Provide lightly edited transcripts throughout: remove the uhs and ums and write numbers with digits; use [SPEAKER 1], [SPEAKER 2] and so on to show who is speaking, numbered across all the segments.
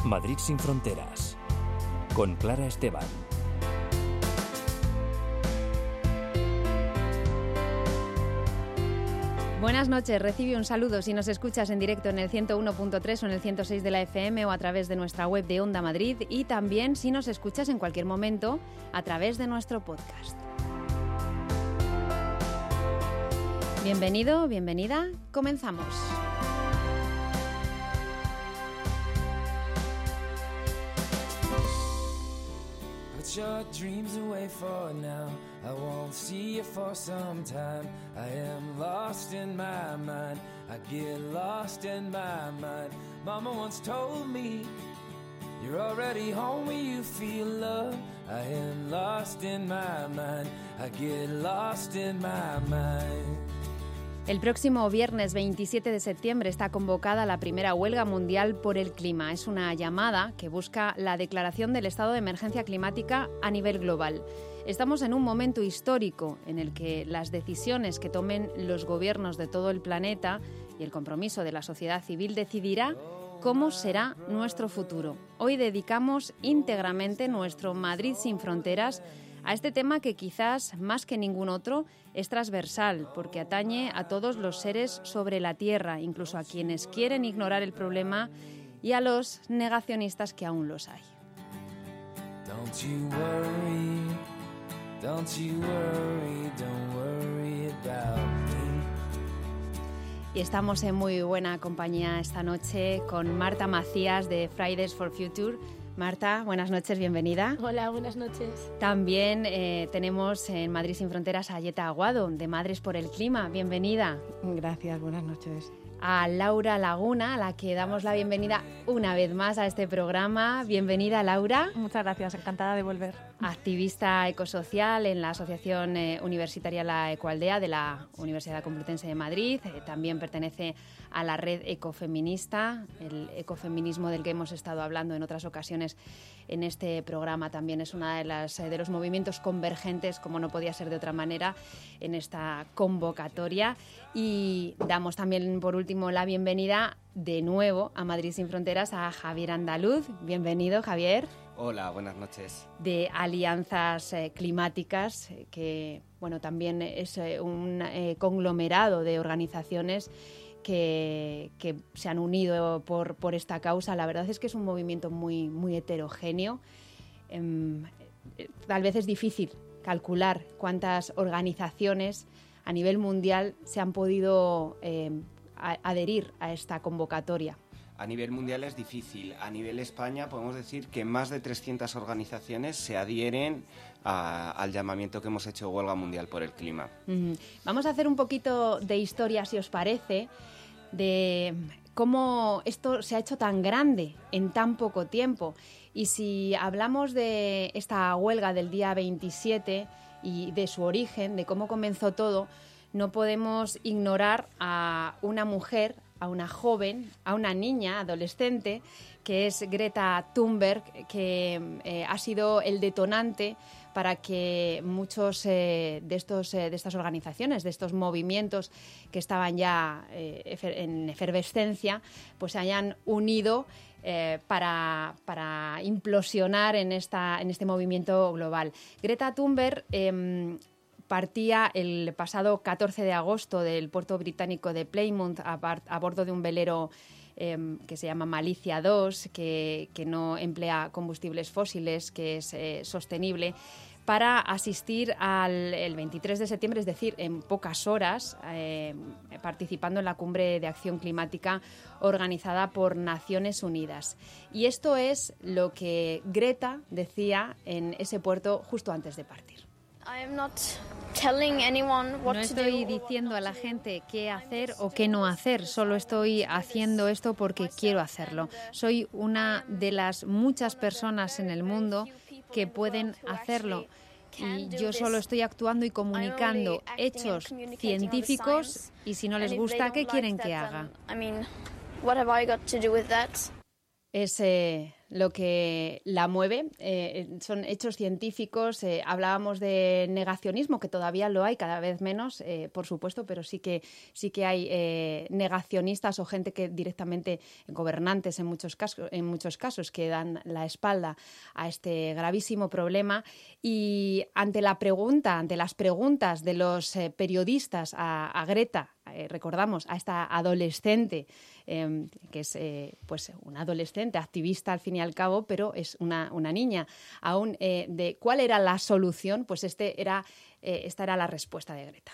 [SPEAKER 1] Madrid sin fronteras, con Clara Esteban.
[SPEAKER 2] Buenas noches, recibe un saludo si nos escuchas en directo en el 101.3 o en el 106 de la FM o a través de nuestra web de Onda Madrid y también si nos escuchas en cualquier momento a través de nuestro podcast. Bienvenido, bienvenida, comenzamos.
[SPEAKER 3] Put your dreams away for now. I won't see you for some time. I am lost in my mind. I get lost in my mind. Mama once told me you're already home when you feel love. I am lost in my mind. I get lost in my mind.
[SPEAKER 2] El próximo viernes 27 de septiembre está convocada la primera huelga mundial por el clima. Es una llamada que busca la declaración del estado de emergencia climática a nivel global. Estamos en un momento histórico en el que las decisiones que tomen los gobiernos de todo el planeta y el compromiso de la sociedad civil decidirá cómo será nuestro futuro. Hoy dedicamos íntegramente nuestro Madrid sin fronteras a este tema que quizás más que ningún otro es transversal porque atañe a todos los seres sobre la Tierra, incluso a quienes quieren ignorar el problema y a los negacionistas que aún los hay.
[SPEAKER 3] Don't you worry, don't you worry, don't worry about me.
[SPEAKER 2] Y estamos en muy buena compañía esta noche con Marta Macías de Fridays for Future. Marta, buenas noches, bienvenida.
[SPEAKER 4] Hola, buenas noches.
[SPEAKER 2] También tenemos en Madrid sin fronteras a Yeta Aguado, de Madres por el Clima. Bienvenida.
[SPEAKER 5] Gracias, buenas noches.
[SPEAKER 2] A Laura Laguna, a la que damos la bienvenida una vez más a este programa. Bienvenida, Laura.
[SPEAKER 5] Muchas gracias, encantada de volver.
[SPEAKER 2] Activista ecosocial en la Asociación Universitaria La Ecoaldea de la Universidad Complutense de Madrid. También pertenece a la red ecofeminista, el ecofeminismo del que hemos estado hablando en otras ocasiones en este programa. También es una de los movimientos convergentes, como no podía ser de otra manera, en esta convocatoria. Y damos también, por último, la bienvenida de nuevo a Madrid sin fronteras a Javier Andaluz. Bienvenido, Javier.
[SPEAKER 6] Hola, buenas noches.
[SPEAKER 2] De Alianzas Climáticas, que bueno, también es un conglomerado de organizaciones que se han unido por esta causa. La verdad es que es un movimiento muy, muy heterogéneo. Tal vez es difícil calcular cuántas organizaciones a nivel mundial se han podido adherir a esta convocatoria.
[SPEAKER 6] A nivel mundial es difícil. A nivel España podemos decir que más de 300 organizaciones se adhieren al llamamiento que hemos hecho de huelga mundial por el clima.
[SPEAKER 2] Vamos a hacer un poquito de historia, si os parece, de cómo esto se ha hecho tan grande en tan poco tiempo. Y si hablamos de esta huelga del día 27 y de su origen, de cómo comenzó todo, no podemos ignorar a una mujer, a una joven, a una niña, adolescente, que es Greta Thunberg, que ha sido el detonante para que muchos de estas organizaciones, de estos movimientos que estaban ya en efervescencia, pues se hayan unido para implosionar en este movimiento global. Greta Thunberg partía el pasado 14 de agosto del puerto británico de Plymouth a bordo de un velero que se llama Malicia 2, que no emplea combustibles fósiles, que es sostenible, para asistir el 23 de septiembre, es decir, en pocas horas, participando en la Cumbre de Acción Climática organizada por Naciones Unidas. Y esto es lo que Greta decía en ese puerto justo antes de partir.
[SPEAKER 4] No
[SPEAKER 2] estoy diciendo a la gente qué hacer o qué no hacer, solo estoy haciendo esto porque quiero hacerlo. Soy una de las muchas personas en el mundo que pueden hacerlo y yo solo estoy actuando y comunicando hechos científicos y si no les gusta, ¿qué quieren que haga?
[SPEAKER 4] What have I got to do with that?
[SPEAKER 2] Es lo que la mueve. Son hechos científicos. Hablábamos de negacionismo, que todavía lo hay, cada vez menos, por supuesto, pero sí que hay negacionistas o gente que directamente, gobernantes en muchos casos, que dan la espalda a este gravísimo problema. Y ante las preguntas de los periodistas a Greta, recordamos a esta adolescente, que es pues una adolescente activista al fin y al cabo, pero es una niña aún, de cuál era la solución, pues esta era la respuesta de Greta.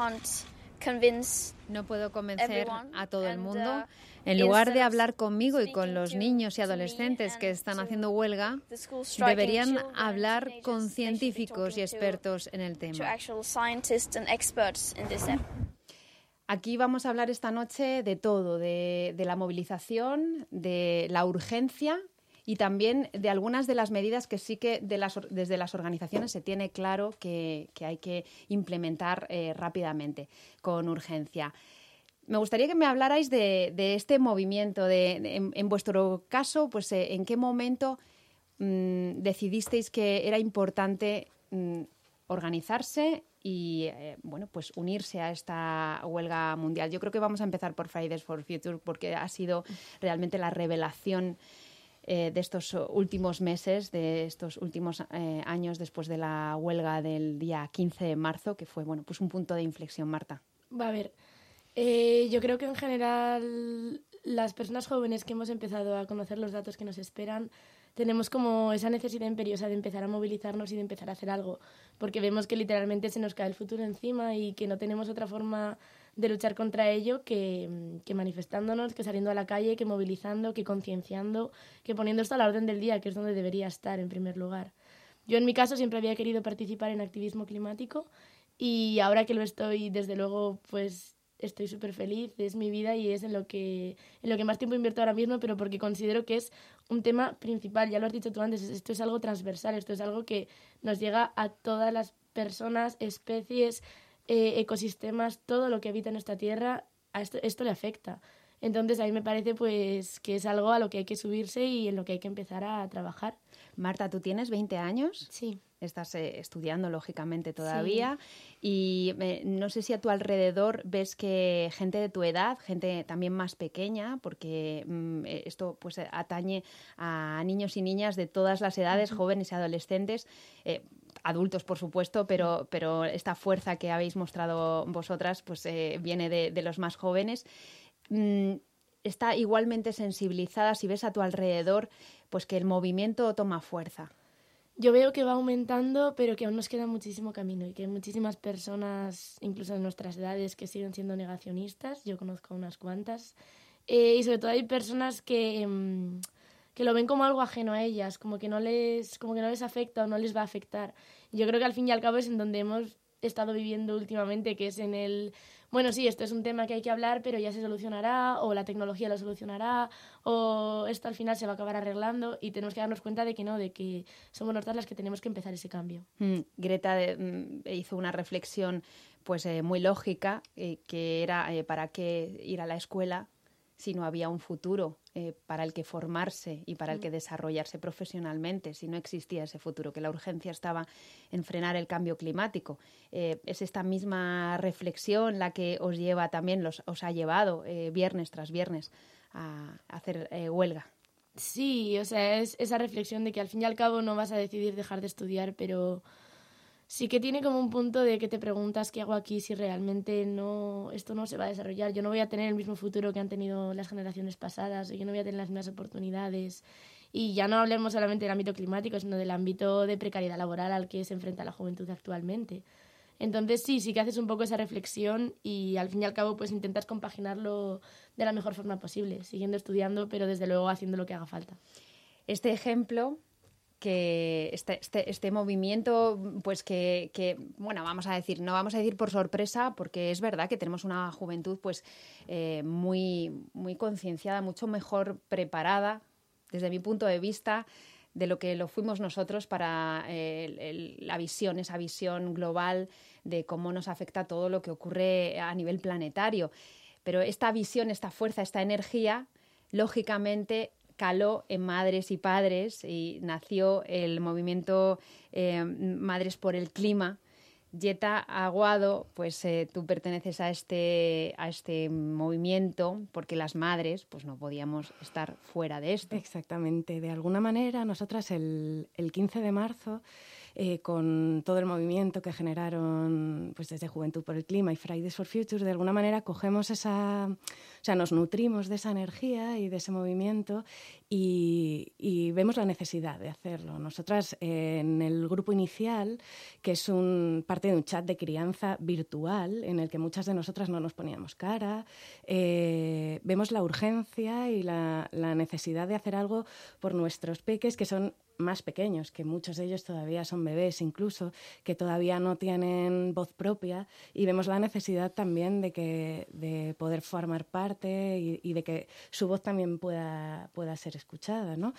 [SPEAKER 2] No puedo convencer a todo el mundo. En lugar de hablar conmigo y con los niños y adolescentes que están haciendo huelga, deberían hablar con científicos y expertos en el tema. Aquí vamos a hablar esta noche de todo, de la movilización, de la urgencia y también de algunas de las medidas que sí que desde las organizaciones se tiene claro que hay que implementar rápidamente, con urgencia. Me gustaría que me hablarais de este movimiento, en vuestro caso, pues en qué momento decidisteis que era importante organizarse y pues unirse a esta huelga mundial. Yo creo que vamos a empezar por Fridays for Future porque ha sido realmente la revelación de estos últimos meses, de estos últimos años después de la huelga del día 15 de marzo, que fue pues un punto de inflexión, Marta.
[SPEAKER 4] A ver, yo creo que en general las personas jóvenes que hemos empezado a conocer los datos que nos esperan tenemos como esa necesidad imperiosa de empezar a movilizarnos y de empezar a hacer algo, porque vemos que literalmente se nos cae el futuro encima y que no tenemos otra forma de luchar contra ello que manifestándonos, que saliendo a la calle, que movilizando, que concienciando, que poniendo esto a la orden del día, que es donde debería estar en primer lugar. Yo en mi caso siempre había querido participar en activismo climático y ahora que lo estoy, desde luego, pues estoy súper feliz, es mi vida y es en lo que más tiempo invierto ahora mismo, pero porque considero que es un tema principal, ya lo has dicho tú antes, esto es algo transversal, esto es algo que nos llega a todas las personas, especies, ecosistemas, todo lo que habita en esta tierra, esto le afecta. Entonces a mí me parece pues que es algo a lo que hay que subirse y en lo que hay que empezar a trabajar.
[SPEAKER 2] Marta, ¿tú tienes 20 años?
[SPEAKER 4] Sí.
[SPEAKER 2] Estás estudiando, lógicamente, todavía. Sí. Y no sé si a tu alrededor ves que gente de tu edad, gente también más pequeña, porque esto pues atañe a niños y niñas de todas las edades, jóvenes y adolescentes, adultos, por supuesto, pero esta fuerza que habéis mostrado vosotras pues viene de los más jóvenes. Está igualmente sensibilizada, si ves a tu alrededor, pues que el movimiento toma fuerza.
[SPEAKER 4] Yo veo que va aumentando, pero que aún nos queda muchísimo camino y que hay muchísimas personas, incluso en nuestras edades, que siguen siendo negacionistas. Yo conozco unas cuantas. Y sobre todo hay personas que lo ven como algo ajeno a ellas, como que no les afecta o no les va a afectar. Yo creo que al fin y al cabo es en donde hemos estado viviendo últimamente, que es en el... Bueno, sí, esto es un tema que hay que hablar, pero ya se solucionará, o la tecnología lo solucionará, o esto al final se va a acabar arreglando, y tenemos que darnos cuenta de que no, de que somos nosotras las que tenemos que empezar ese cambio.
[SPEAKER 2] Greta hizo una reflexión pues muy lógica, que era ¿para qué ir a la escuela si no había un futuro para el que formarse y para el que desarrollarse profesionalmente, si no existía ese futuro, que la urgencia estaba en frenar el cambio climático? Es esta misma reflexión la que os lleva también, os ha llevado viernes tras viernes a hacer huelga.
[SPEAKER 4] Sí, o sea, es esa reflexión de que al fin y al cabo no vas a decidir dejar de estudiar, pero sí que tiene como un punto de que te preguntas qué hago aquí si realmente esto no se va a desarrollar. Yo no voy a tener el mismo futuro que han tenido las generaciones pasadas, yo no voy a tener las mismas oportunidades. Y ya no hablemos solamente del ámbito climático, sino del ámbito de precariedad laboral al que se enfrenta la juventud actualmente. Entonces sí que haces un poco esa reflexión y al fin y al cabo pues intentas compaginarlo de la mejor forma posible, siguiendo estudiando, pero desde luego haciendo lo que haga falta.
[SPEAKER 2] Este ejemplo, que este movimiento, pues que bueno, no vamos a decir por sorpresa, porque es verdad que tenemos una juventud pues muy, muy concienciada, mucho mejor preparada, desde mi punto de vista, de lo que lo fuimos nosotros para esa visión global de cómo nos afecta todo lo que ocurre a nivel planetario. Pero esta visión, esta fuerza, esta energía, lógicamente caló en madres y padres y nació el movimiento Madres por el Clima. Yeta Aguado, pues tú perteneces a este movimiento porque las madres pues no podíamos estar fuera de esto.
[SPEAKER 5] Exactamente. De alguna manera, nosotras el 15 de marzo, con todo el movimiento que generaron pues desde Juventud por el Clima y Fridays for Future, de alguna manera cogemos nos nutrimos de esa energía y de ese movimiento y vemos la necesidad de hacerlo. Nosotras en el grupo inicial, que es parte de un chat de crianza virtual en el que muchas de nosotras no nos poníamos cara, vemos la urgencia y la necesidad de hacer algo por nuestros peques, que son más pequeños, que muchos de ellos todavía son bebés incluso, que todavía no tienen voz propia, y vemos la necesidad también de poder formar parte y de que su voz también pueda ser escuchada, ¿no?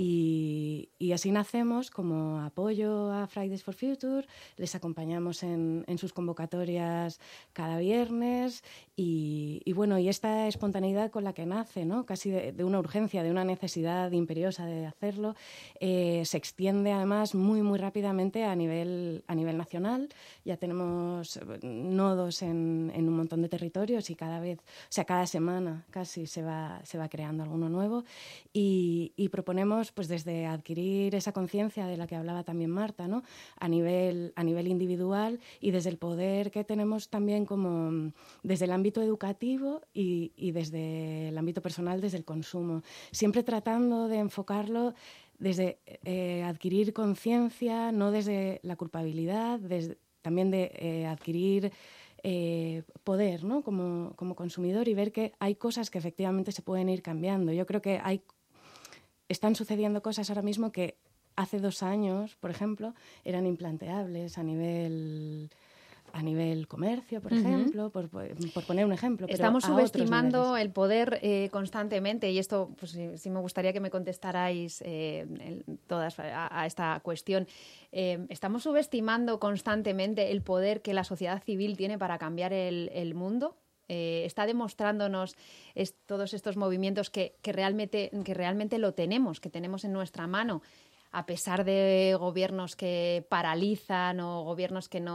[SPEAKER 5] Y así nacemos como apoyo a Fridays for Future, les acompañamos en sus convocatorias cada viernes y esta espontaneidad con la que nace, ¿no? Casi de una urgencia, de una necesidad imperiosa de hacerlo, se extiende además muy, muy rápidamente a nivel nacional. Ya tenemos nodos en un montón de territorios y cada semana casi se va creando alguno nuevo y proponemos pues desde adquirir esa conciencia de la que hablaba también Marta, ¿no? a nivel individual y desde el poder que tenemos también como desde el ámbito educativo y desde el ámbito personal, desde el consumo, siempre tratando de enfocarlo desde adquirir conciencia, no desde la culpabilidad, también de adquirir poder, ¿no? como consumidor y ver que hay cosas que efectivamente se pueden ir cambiando. Yo creo que están sucediendo cosas ahora mismo que hace 2 años, por ejemplo, eran implanteables a nivel comercio, por ejemplo, por poner un ejemplo. Pero
[SPEAKER 2] estamos subestimando el poder constantemente y esto pues sí me gustaría que me contestarais todas a esta cuestión. ¿Estamos subestimando constantemente el poder que la sociedad civil tiene para cambiar el mundo? Está demostrándonos todos estos movimientos que realmente lo tenemos, que tenemos en nuestra mano, a pesar de gobiernos que paralizan o gobiernos que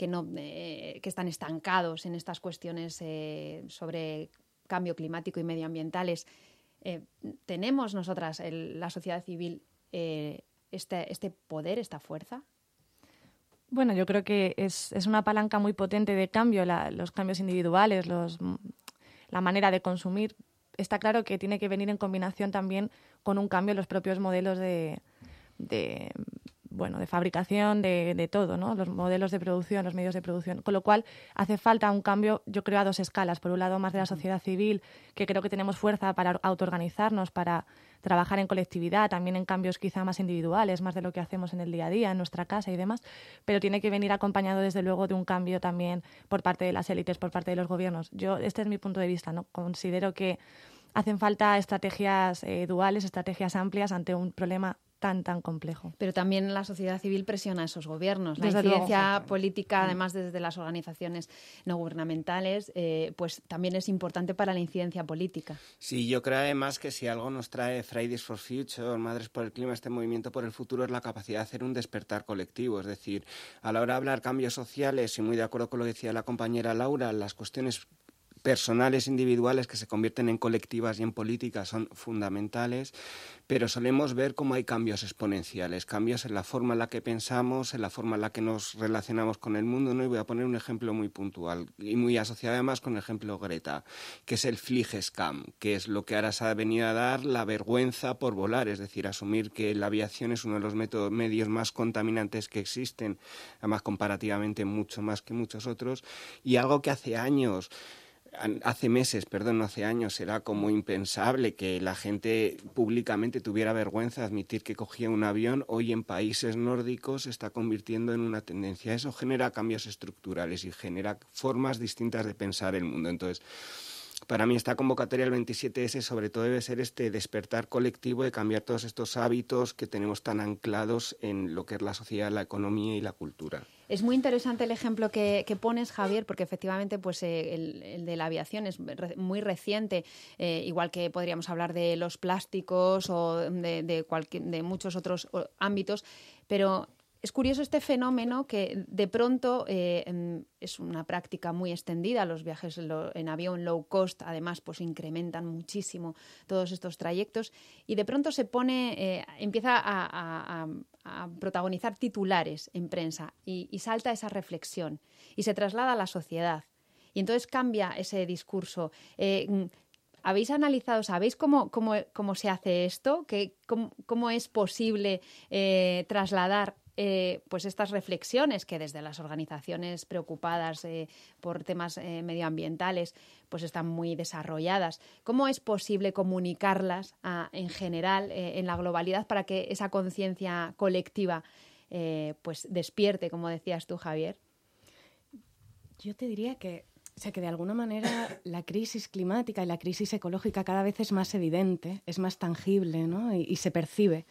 [SPEAKER 2] están estancados en estas cuestiones sobre cambio climático y medioambientales. ¿Tenemos nosotras, la sociedad civil, este poder, esta fuerza?
[SPEAKER 5] Bueno, yo creo que es una palanca muy potente de cambio, los cambios individuales, la manera de consumir. Está claro que tiene que venir en combinación también con un cambio en los propios modelos de fabricación, de todo, ¿no? Los modelos de producción, los medios de producción. Con lo cual hace falta un cambio, yo creo, a 2 escalas. Por un lado, más de la sociedad civil, que creo que tenemos fuerza para autoorganizarnos, para trabajar en colectividad, también en cambios quizá más individuales, más de lo que hacemos en el día a día, en nuestra casa y demás, pero tiene que venir acompañado desde luego de un cambio también por parte de las élites, por parte de los gobiernos. Este es mi punto de vista, ¿no? Considero que hacen falta estrategias duales, estrategias amplias ante un problema tan complejo.
[SPEAKER 2] Pero también la sociedad civil presiona a esos gobiernos. La
[SPEAKER 5] Desde
[SPEAKER 2] incidencia
[SPEAKER 5] luego,
[SPEAKER 2] política, además desde las organizaciones no gubernamentales, pues también es importante para la incidencia política.
[SPEAKER 6] Sí, yo creo además que si algo nos trae Fridays for Future, Madres por el Clima, este movimiento por el futuro, es la capacidad de hacer un despertar colectivo. Es decir, a la hora de hablar cambios sociales, y muy de acuerdo con lo que decía la compañera Laura, las cuestiones personales, individuales, que se convierten en colectivas y en políticas son fundamentales, pero solemos ver cómo hay cambios exponenciales, cambios en la forma en la que pensamos, en la forma en la que nos relacionamos con el mundo, ¿no? Y voy a poner un ejemplo muy puntual y muy asociado además con el ejemplo Greta, que es el Flygescam, que es lo que ahora se ha venido a dar la vergüenza por volar, es decir, asumir que la aviación es uno de los medios más contaminantes que existen, además comparativamente mucho más que muchos otros, y algo que hace años era como impensable que la gente públicamente tuviera vergüenza de admitir que cogía un avión. Hoy en países nórdicos se está convirtiendo en una tendencia. Eso genera cambios estructurales y genera formas distintas de pensar el mundo. Entonces, para mí esta convocatoria del 27S sobre todo debe ser este despertar colectivo de cambiar todos estos hábitos que tenemos tan anclados en lo que es la sociedad, la economía y la cultura.
[SPEAKER 2] Es muy interesante el ejemplo que pones, Javier, porque efectivamente pues, el de la aviación es muy reciente, igual que podríamos hablar de los plásticos o de muchos otros ámbitos, pero es curioso este fenómeno que de pronto es una práctica muy extendida. Los viajes en avión low cost, además, pues incrementan muchísimo todos estos trayectos y de pronto empieza a protagonizar titulares en prensa y salta esa reflexión y se traslada a la sociedad. Y entonces cambia ese discurso. ¿Habéis analizado, sabéis cómo se hace esto? ¿Cómo es posible trasladar pues estas reflexiones que desde las organizaciones preocupadas por temas medioambientales pues están muy desarrolladas? ¿Cómo es posible comunicarlas en general en la globalidad para que esa conciencia colectiva pues despierte, como decías tú, Javier?
[SPEAKER 5] Yo te diría que de alguna manera la crisis climática y la crisis ecológica cada vez es más evidente, es más tangible, ¿no? y se percibe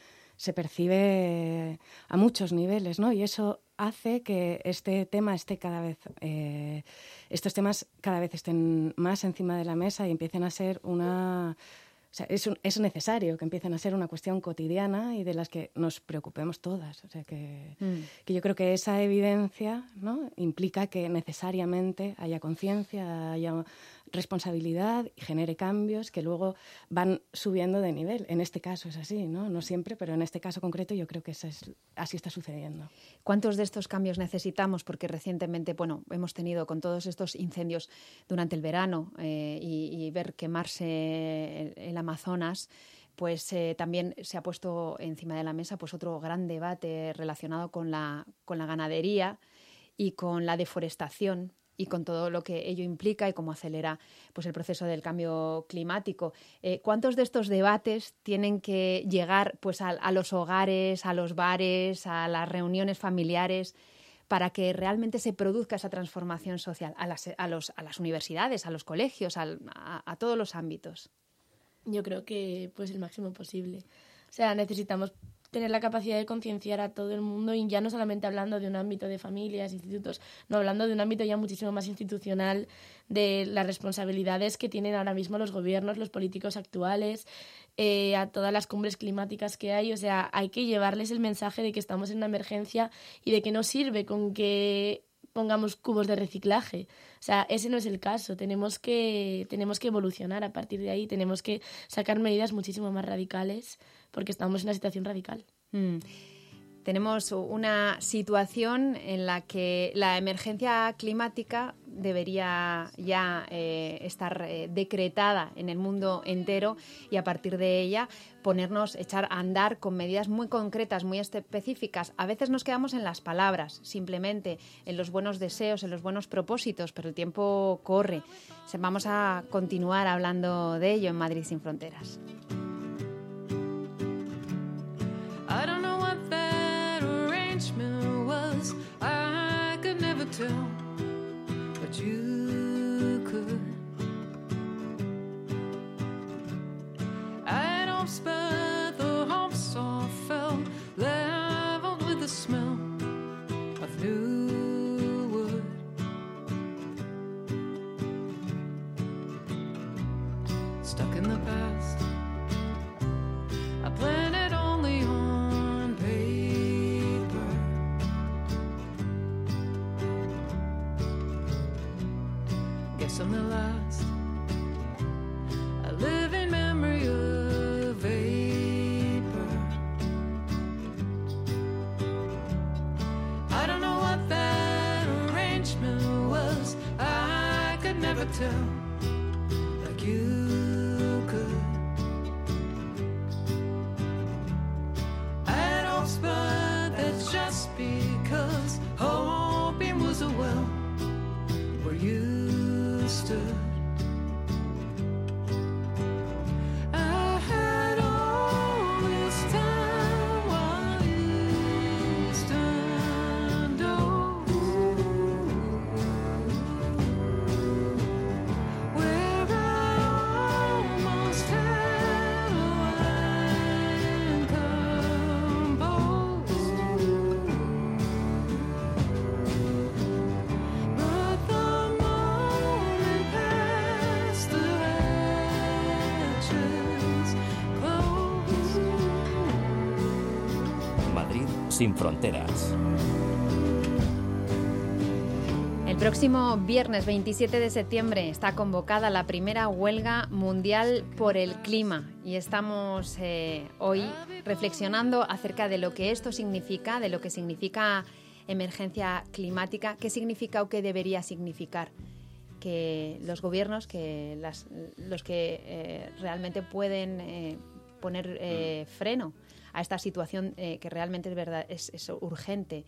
[SPEAKER 5] a muchos niveles, ¿no? Y eso hace que estos temas cada vez estén más encima de la mesa y empiecen a ser o sea, es necesario que empiecen a ser una cuestión cotidiana y de las que nos preocupemos todas. O sea, que yo creo que esa evidencia, ¿no?, implica que necesariamente haya conciencia, haya responsabilidad y genere cambios que luego van subiendo de nivel. En este caso es así, ¿no? No siempre, pero en este caso concreto yo creo que así está sucediendo.
[SPEAKER 2] ¿Cuántos de estos cambios necesitamos? Porque recientemente, hemos tenido con todos estos incendios durante el verano y ver quemarse el Amazonas, pues también se ha puesto encima de la mesa pues otro gran debate relacionado con la ganadería y con la deforestación y con todo lo que ello implica y cómo acelera pues el proceso del cambio climático. ¿Cuántos de estos debates tienen que llegar pues a los hogares, a los bares, a las reuniones familiares para que realmente se produzca esa transformación social a las universidades, a los colegios, a todos los ámbitos?
[SPEAKER 4] Yo creo que pues el máximo posible. O sea, necesitamos tener la capacidad de concienciar a todo el mundo y ya no solamente hablando de un ámbito de familias, institutos, no, hablando de un ámbito ya muchísimo más institucional, de las responsabilidades que tienen ahora mismo los gobiernos, los políticos actuales, a todas las cumbres climáticas que hay. O sea, hay que llevarles el mensaje de que estamos en una emergencia y de que no sirve con que pongamos cubos de reciclaje. O sea, ese no es el caso. Tenemos que evolucionar a partir de ahí. Tenemos que sacar medidas muchísimo más radicales porque estamos en una situación radical.
[SPEAKER 2] Tenemos una situación en la que la emergencia climática debería ya estar decretada en el mundo entero y a partir de ella echar a andar con medidas muy concretas, muy específicas. A veces nos quedamos en las palabras, simplemente en los buenos deseos, en los buenos propósitos, pero el tiempo corre. Vamos a continuar hablando de ello en Madrid sin Fronteras.
[SPEAKER 3] I don't know what that arrangement was. I could never tell, but you could. I'd hopes, but the hopes all fell, leveled with the smell of new wood. Stuck in the past, I planned it only on paper. Guess I'm the last, a living memory of vapor. I don't know what that arrangement was. I could never tell, like you could. But that's just because hoping was a well where you stood. I had all this time while you stand over where I
[SPEAKER 1] sin fronteras.
[SPEAKER 2] El próximo viernes 27 de septiembre está convocada la primera huelga mundial por el clima y estamos hoy reflexionando acerca de lo que esto significa, de lo que significa emergencia climática, qué significa o qué debería significar que los gobiernos, que los que realmente pueden poner freno a esta situación que realmente es verdad, es urgente,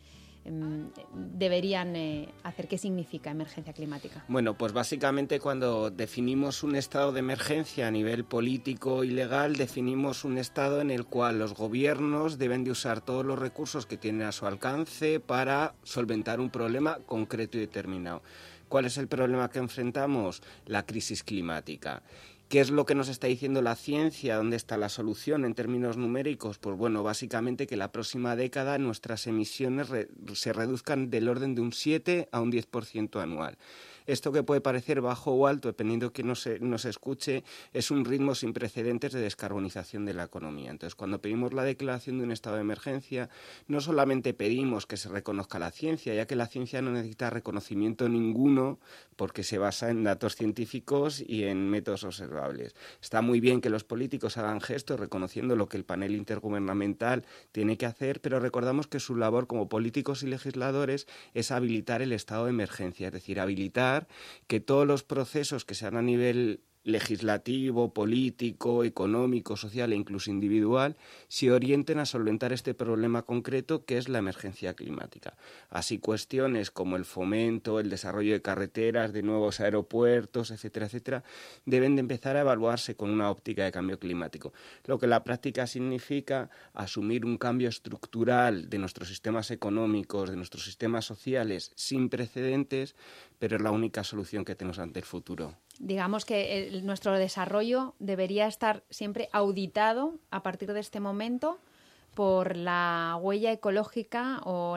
[SPEAKER 2] deberían hacer. ¿Qué significa emergencia climática?
[SPEAKER 6] Bueno, pues básicamente cuando definimos un estado de emergencia a nivel político y legal, definimos un estado en el cual los gobiernos deben de usar todos los recursos que tienen a su alcance para solventar un problema concreto y determinado. ¿Cuál es el problema que enfrentamos? La crisis climática. ¿Qué es lo que nos está diciendo la ciencia? ¿Dónde está la solución en términos numéricos? Pues bueno, básicamente que la próxima década nuestras emisiones se reduzcan del orden de un 7 a un 10% anual. Esto, que puede parecer bajo o alto, dependiendo de quién nos escuche, es un ritmo sin precedentes de descarbonización de la economía. Entonces, cuando pedimos la declaración de un estado de emergencia, no solamente pedimos que se reconozca la ciencia, ya que la ciencia no necesita reconocimiento ninguno porque se basa en datos científicos y en métodos observables. Está muy bien que los políticos hagan gestos reconociendo lo que el panel intergubernamental tiene que hacer, pero recordamos que su labor como políticos y legisladores es habilitar el estado de emergencia, es decir, habilitar que todos los procesos que sean a nivel legislativo, político, económico, social e incluso individual se orienten a solventar este problema concreto que es la emergencia climática. Así, cuestiones como el fomento, el desarrollo de carreteras, de nuevos aeropuertos, etcétera, etcétera, deben de empezar a evaluarse con una óptica de cambio climático, lo que en la práctica significa asumir un cambio estructural de nuestros sistemas económicos, de nuestros sistemas sociales sin precedentes, pero es la única solución que tenemos ante el futuro.
[SPEAKER 2] Digamos que nuestro desarrollo debería estar siempre auditado a partir de este momento por la huella ecológica o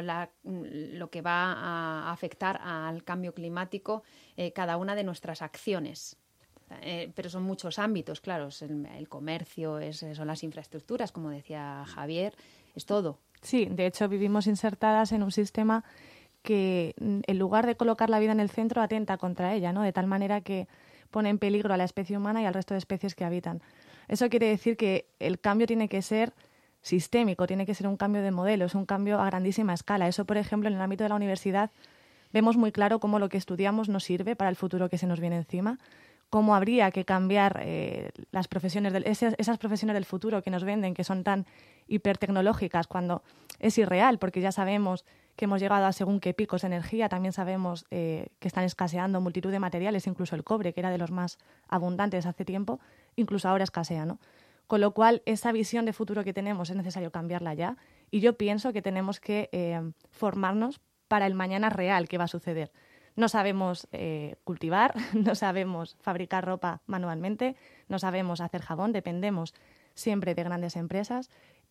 [SPEAKER 2] lo que va a afectar al cambio climático cada una de nuestras acciones. Pero son muchos ámbitos, claro, el comercio, son las infraestructuras, como decía Javier, es todo.
[SPEAKER 7] Sí, de hecho vivimos insertadas en un sistema que, en lugar de colocar la vida en el centro, atenta contra ella, ¿no? De tal manera que pone en peligro a la especie humana y al resto de especies que habitan. Eso quiere decir que el cambio tiene que ser sistémico, tiene que ser un cambio de modelo, es un cambio a grandísima escala. Eso, por ejemplo, en el ámbito de la universidad vemos muy claro cómo lo que estudiamos nos sirve para el futuro que se nos viene encima, cómo habría que cambiar esas profesiones del futuro que nos venden, que son tan hipertecnológicas, cuando es irreal, porque ya sabemos que hemos llegado a según qué picos de energía, también sabemos que están escaseando multitud de materiales, incluso el cobre, que era de los más abundantes hace tiempo, incluso ahora escasea, ¿no? Con lo cual, esa visión de futuro que tenemos es necesario cambiarla ya, y yo pienso que tenemos que formarnos para el mañana real que va a suceder. No sabemos cultivar, no sabemos fabricar ropa manualmente, no sabemos hacer jabón, dependemos siempre de grandes empresas,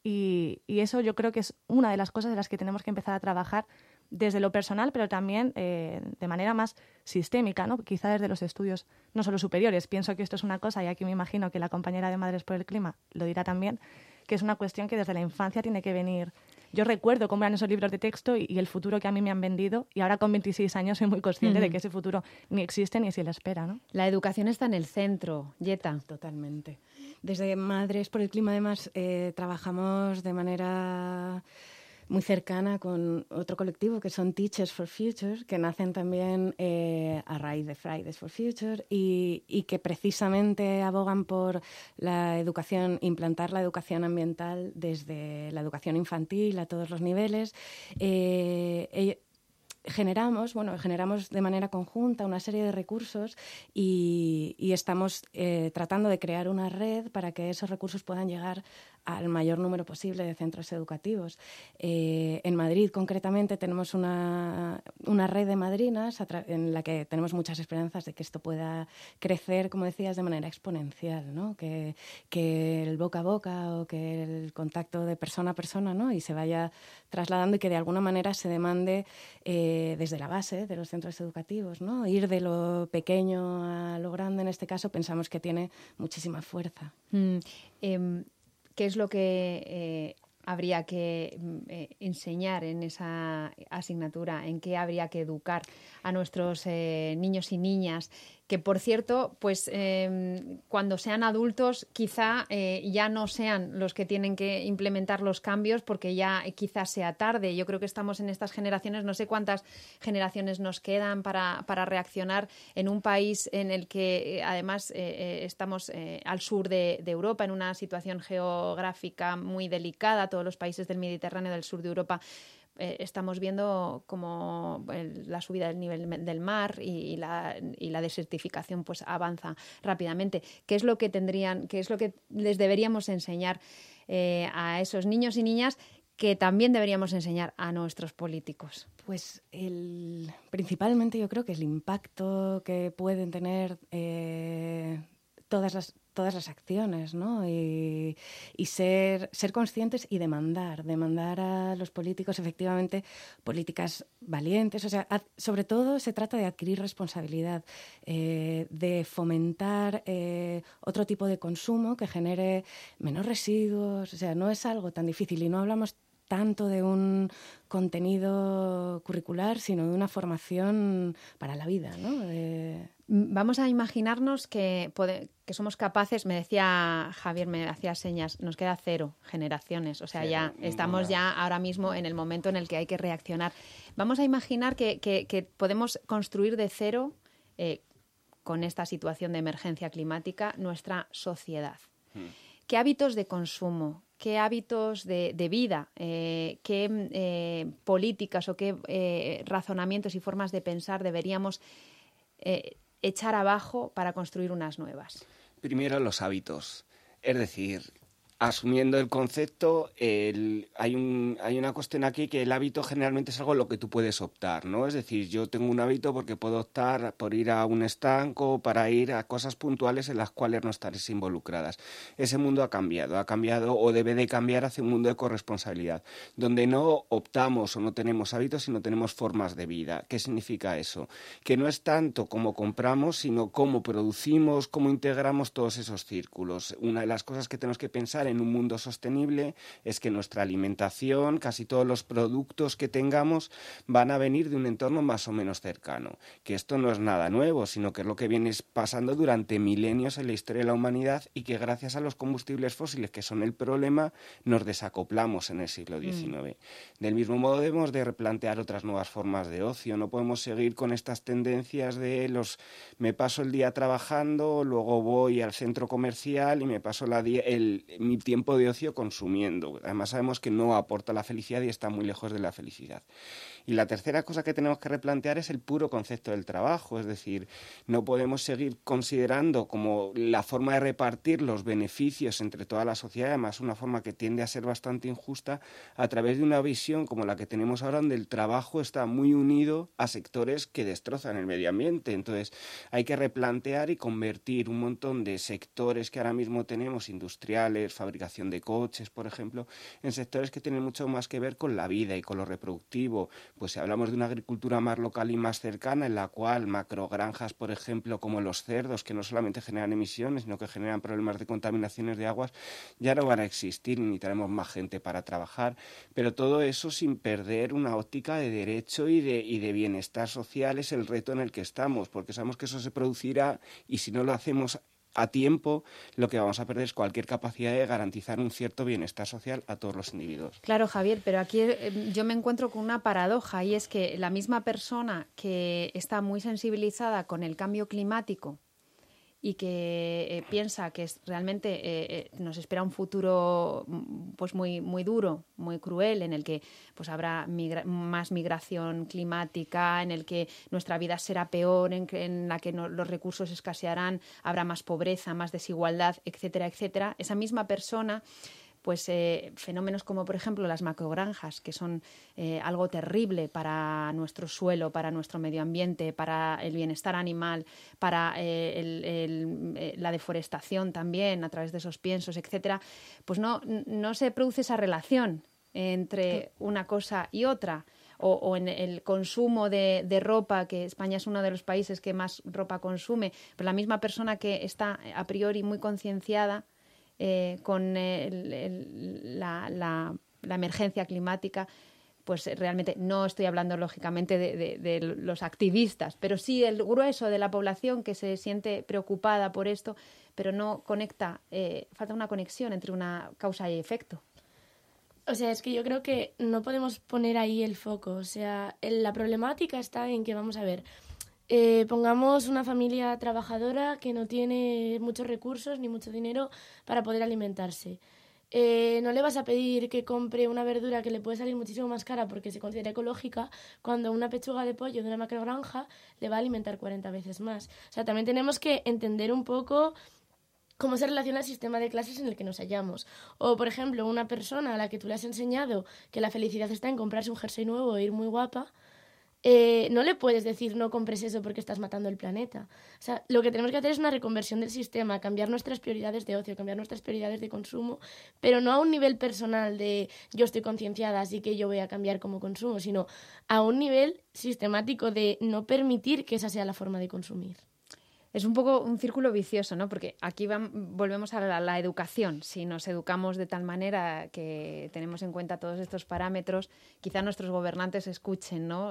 [SPEAKER 7] y eso yo creo que es una de las cosas de las que tenemos que empezar a trabajar desde lo personal, pero también de manera más sistémica, ¿no? Quizá desde los estudios no solo superiores. Pienso que esto es una cosa, y aquí me imagino que la compañera de Madres por el Clima lo dirá también, que es una cuestión que desde la infancia tiene que venir. Yo recuerdo cómo eran esos libros de texto y el futuro que a mí me han vendido, y ahora con 26 años soy muy consciente de que ese futuro ni existe ni se le espera, ¿no?
[SPEAKER 2] La educación está en el centro, Yeta.
[SPEAKER 5] Totalmente. Desde Madres por el Clima, además, trabajamos de manera muy cercana con otro colectivo que son Teachers for Future, que nacen también a raíz de Fridays for Future y que precisamente abogan por la educación, implantar la educación ambiental desde la educación infantil a todos los niveles. Generamos de manera conjunta una serie de recursos y estamos tratando de crear una red para que esos recursos puedan llegar al mayor número posible de centros educativos. En Madrid, concretamente, tenemos una red de madrinas en la que tenemos muchas esperanzas de que esto pueda crecer, como decías, de manera exponencial, ¿no? Que el boca a boca o que el contacto de persona a persona, ¿no? Y se vaya trasladando y que de alguna manera se demande desde la base de los centros educativos, ¿no? Ir de lo pequeño a lo grande, en este caso, pensamos que tiene muchísima fuerza.
[SPEAKER 2] ¿Qué es lo que habría que enseñar en esa asignatura, en qué habría que educar a nuestros niños y niñas, que por cierto, pues cuando sean adultos quizá ya no sean los que tienen que implementar los cambios porque ya quizás sea tarde. Yo creo que estamos en estas generaciones, no sé cuántas generaciones nos quedan para reaccionar en un país en el que además estamos al sur de Europa, en una situación geográfica muy delicada. Todos los países del Mediterráneo, del sur de Europa, estamos viendo como la subida del nivel del mar y la desertificación pues avanza rápidamente. ¿Qué es lo que les deberíamos enseñar a esos niños y niñas, que también deberíamos enseñar a nuestros políticos?
[SPEAKER 5] Pues principalmente yo creo que el impacto que pueden tener todas las acciones, ¿no? Y ser conscientes y demandar a los políticos efectivamente políticas valientes. O sea, sobre todo se trata de adquirir responsabilidad, de fomentar otro tipo de consumo que genere menos residuos. O sea, no es algo tan difícil y no hablamos tanto de un contenido curricular, sino de una formación para la vida, ¿no?
[SPEAKER 2] Vamos a imaginarnos que somos capaces, me decía Javier, me hacía señas, nos queda 0 generaciones, o sea, ya estamos ya ahora mismo en el momento en el que hay que reaccionar. Vamos a imaginar que podemos construir de cero, con esta situación de emergencia climática, nuestra sociedad. ¿Qué hábitos de consumo? ¿Qué hábitos de vida? ¿Qué políticas o qué razonamientos y formas de pensar deberíamos echar abajo para construir unas nuevas?
[SPEAKER 6] Primero, los hábitos. Es decir, asumiendo el concepto, hay una cuestión aquí que el hábito generalmente es algo a lo que tú puedes optar, ¿no? Es decir, yo tengo un hábito porque puedo optar por ir a un estanco, para ir a cosas puntuales en las cuales no estaréis involucradas. Ese mundo ha cambiado o debe de cambiar hacia un mundo de corresponsabilidad, donde no optamos o no tenemos hábitos, sino tenemos formas de vida. ¿Qué significa eso? Que no es tanto cómo compramos, sino cómo producimos, cómo integramos todos esos círculos. Una de las cosas que tenemos que pensar en un mundo sostenible es que nuestra alimentación, casi todos los productos que tengamos van a venir de un entorno más o menos cercano, que esto no es nada nuevo, sino que es lo que viene pasando durante milenios en la historia de la humanidad y que gracias a los combustibles fósiles, que son el problema, nos desacoplamos en el siglo XIX. Del mismo modo debemos de replantear otras nuevas formas de ocio, no podemos seguir con estas tendencias de me paso el día trabajando, luego voy al centro comercial y me paso mi tiempo de ocio consumiendo. Además sabemos que no aporta la felicidad y está muy lejos de la felicidad. Y la tercera cosa que tenemos que replantear es el puro concepto del trabajo, es decir, no podemos seguir considerando como la forma de repartir los beneficios entre toda la sociedad, además una forma que tiende a ser bastante injusta, a través de una visión como la que tenemos ahora, donde el trabajo está muy unido a sectores que destrozan el medio ambiente. Entonces hay que replantear y convertir un montón de sectores que ahora mismo tenemos, industriales, fabricación de coches, por ejemplo, en sectores que tienen mucho más que ver con la vida y con lo reproductivo. Pues si hablamos de una agricultura más local y más cercana, en la cual macrogranjas, por ejemplo, como los cerdos, que no solamente generan emisiones, sino que generan problemas de contaminaciones de aguas, ya no van a existir y necesitaremos más gente para trabajar. Pero todo eso sin perder una óptica de derecho y de bienestar social es el reto en el que estamos, porque sabemos que eso se producirá y si no lo hacemos a tiempo, lo que vamos a perder es cualquier capacidad de garantizar un cierto bienestar social a todos los individuos.
[SPEAKER 2] Claro, Javier, pero aquí yo me encuentro con una paradoja y es que la misma persona que está muy sensibilizada con el cambio climático y que piensa que realmente nos espera un futuro pues muy, muy duro, muy cruel, en el que pues habrá más migración climática, en el que nuestra vida será peor, en la que los recursos escasearán, habrá más pobreza, más desigualdad, etcétera, etcétera. Esa misma persona, pues fenómenos como, por ejemplo, las macrogranjas, que son algo terrible para nuestro suelo, para nuestro medio ambiente, para el bienestar animal, para la deforestación también a través de esos piensos, etcétera, pues no se produce esa relación entre una cosa y otra. O en el consumo de ropa, que España es uno de los países que más ropa consume, pero la misma persona que está a priori muy concienciada con la la emergencia climática, pues realmente no estoy hablando lógicamente de los activistas, pero sí el grueso de la población que se siente preocupada por esto, pero no conecta, falta una conexión entre una causa y efecto.
[SPEAKER 4] O sea, es que yo creo que no podemos poner ahí el foco. O sea, la problemática está en que, vamos a ver, pongamos una familia trabajadora que no tiene muchos recursos ni mucho dinero para poder alimentarse. No le vas a pedir que compre una verdura que le puede salir muchísimo más cara porque se considera ecológica, cuando una pechuga de pollo de una macrogranja le va a alimentar 40 veces más. O sea, también tenemos que entender un poco cómo se relaciona el sistema de clases en el que nos hallamos. O, por ejemplo, una persona a la que tú le has enseñado que la felicidad está en comprarse un jersey nuevo e ir muy guapa, no le puedes decir no compres eso porque estás matando el planeta. O sea, lo que tenemos que hacer es una reconversión del sistema, cambiar nuestras prioridades de ocio, cambiar nuestras prioridades de consumo, pero no a un nivel personal de yo estoy concienciada, así que yo voy a cambiar como consumo, sino a un nivel sistemático de no permitir que esa sea la forma de consumir.
[SPEAKER 2] Es un poco un círculo vicioso, ¿no? Porque aquí volvemos a la educación. Si nos educamos de tal manera que tenemos en cuenta todos estos parámetros, quizá nuestros gobernantes escuchen, ¿no?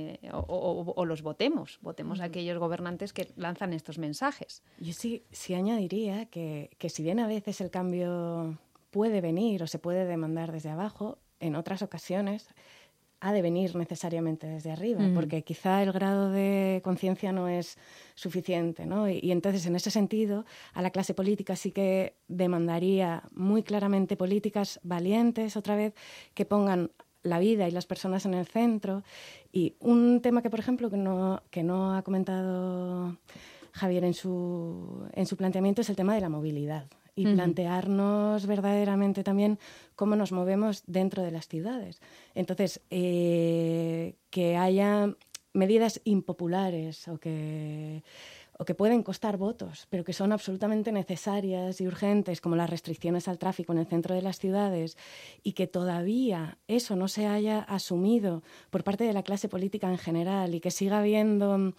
[SPEAKER 2] O los votemos a aquellos gobernantes que lanzan estos mensajes.
[SPEAKER 5] Yo sí añadiría que si bien a veces el cambio puede venir o se puede demandar desde abajo, en otras ocasiones ha de venir necesariamente desde arriba, porque quizá el grado de conciencia no es suficiente, ¿no? Y entonces, en ese sentido, a la clase política sí que demandaría muy claramente políticas valientes, otra vez, que pongan la vida y las personas en el centro. Y un tema que, por ejemplo, que no ha comentado Javier en su planteamiento es el tema de la movilidad. Y plantearnos verdaderamente también cómo nos movemos dentro de las ciudades. Entonces, que haya medidas impopulares o que pueden costar votos, pero que son absolutamente necesarias y urgentes, como las restricciones al tráfico en el centro de las ciudades, y que todavía eso no se haya asumido por parte de la clase política en general y que siga habiendo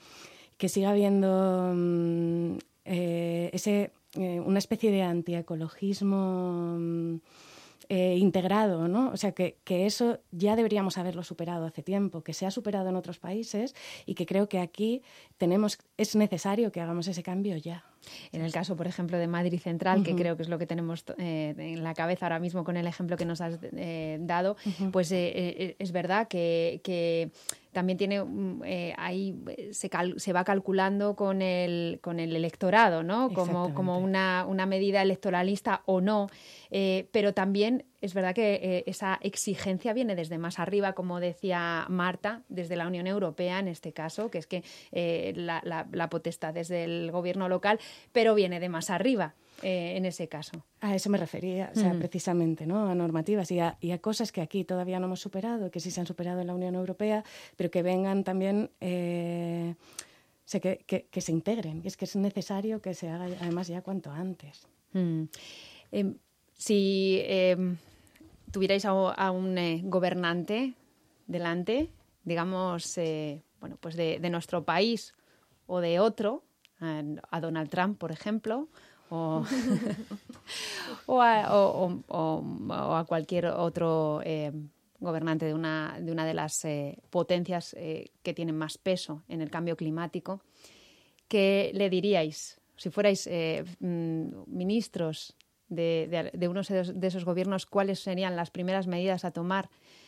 [SPEAKER 5] una especie de antiecologismo integrado, ¿no? O sea, que eso ya deberíamos haberlo superado hace tiempo, que se ha superado en otros países y que creo que aquí es necesario que hagamos ese cambio ya.
[SPEAKER 2] En el caso, por ejemplo, de Madrid Central, que creo que es lo que tenemos en la cabeza ahora mismo con el ejemplo que nos has dado, pues es verdad que también tiene ahí se va calculando con el electorado, ¿no? Como una medida electoralista o no, pero también es verdad que esa exigencia viene desde más arriba, como decía Marta, desde la Unión Europea en este caso, que es que la potestad es del gobierno local, pero viene de más arriba. En ese caso.
[SPEAKER 5] A eso me refería, o sea, precisamente, ¿no? A normativas y a cosas que aquí todavía no hemos superado, que sí se han superado en la Unión Europea, pero que vengan también, que se integren. Y es que es necesario que se haga, además, ya cuanto antes.
[SPEAKER 2] Si tuvierais a un gobernante delante, digamos, bueno, pues de nuestro país o de otro, a Donald Trump, por ejemplo, o a cualquier otro gobernante de una de las potencias que tienen más peso en el cambio climático, ¿qué le diríais? Si fuerais ministros de uno de esos gobiernos, ¿cuáles serían las primeras medidas a tomar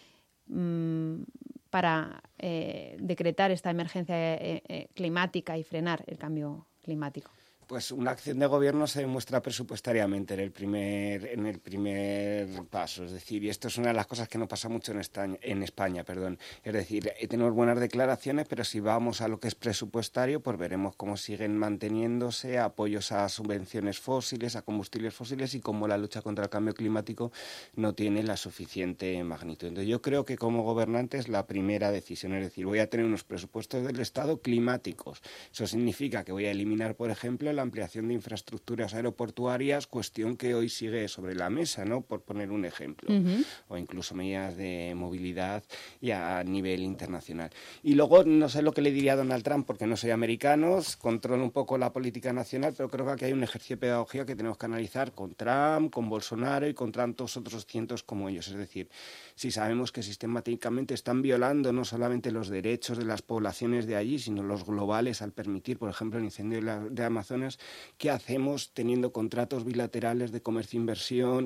[SPEAKER 2] para decretar esta emergencia climática y frenar el cambio climático?
[SPEAKER 6] Pues una acción de gobierno se demuestra presupuestariamente en el primer paso. Es decir, y esto es una de las cosas que no pasa mucho en España. Es decir, tenemos buenas declaraciones, pero si vamos a lo que es presupuestario, pues veremos cómo siguen manteniéndose apoyos a subvenciones fósiles, a combustibles fósiles, y cómo la lucha contra el cambio climático no tiene la suficiente magnitud. Entonces, yo creo que como gobernante es la primera decisión. Es decir, voy a tener unos presupuestos del Estado climáticos. Eso significa que voy a eliminar, por ejemplo, la la ampliación de infraestructuras aeroportuarias, cuestión que hoy sigue sobre la mesa, ¿no? Por poner un ejemplo. O incluso medidas de movilidad y a nivel internacional. Y luego, no sé lo que le diría a Donald Trump, porque no soy americano, controlo un poco la política nacional, pero creo que aquí hay un ejercicio de pedagogía que tenemos que analizar con Trump, con Bolsonaro y con tantos otros cientos como ellos. Es decir, si sabemos que sistemáticamente están violando no solamente los derechos de las poblaciones de allí, sino los globales al permitir, por ejemplo, el incendio de Amazonas, ¿qué hacemos teniendo contratos bilaterales de comercio-inversión,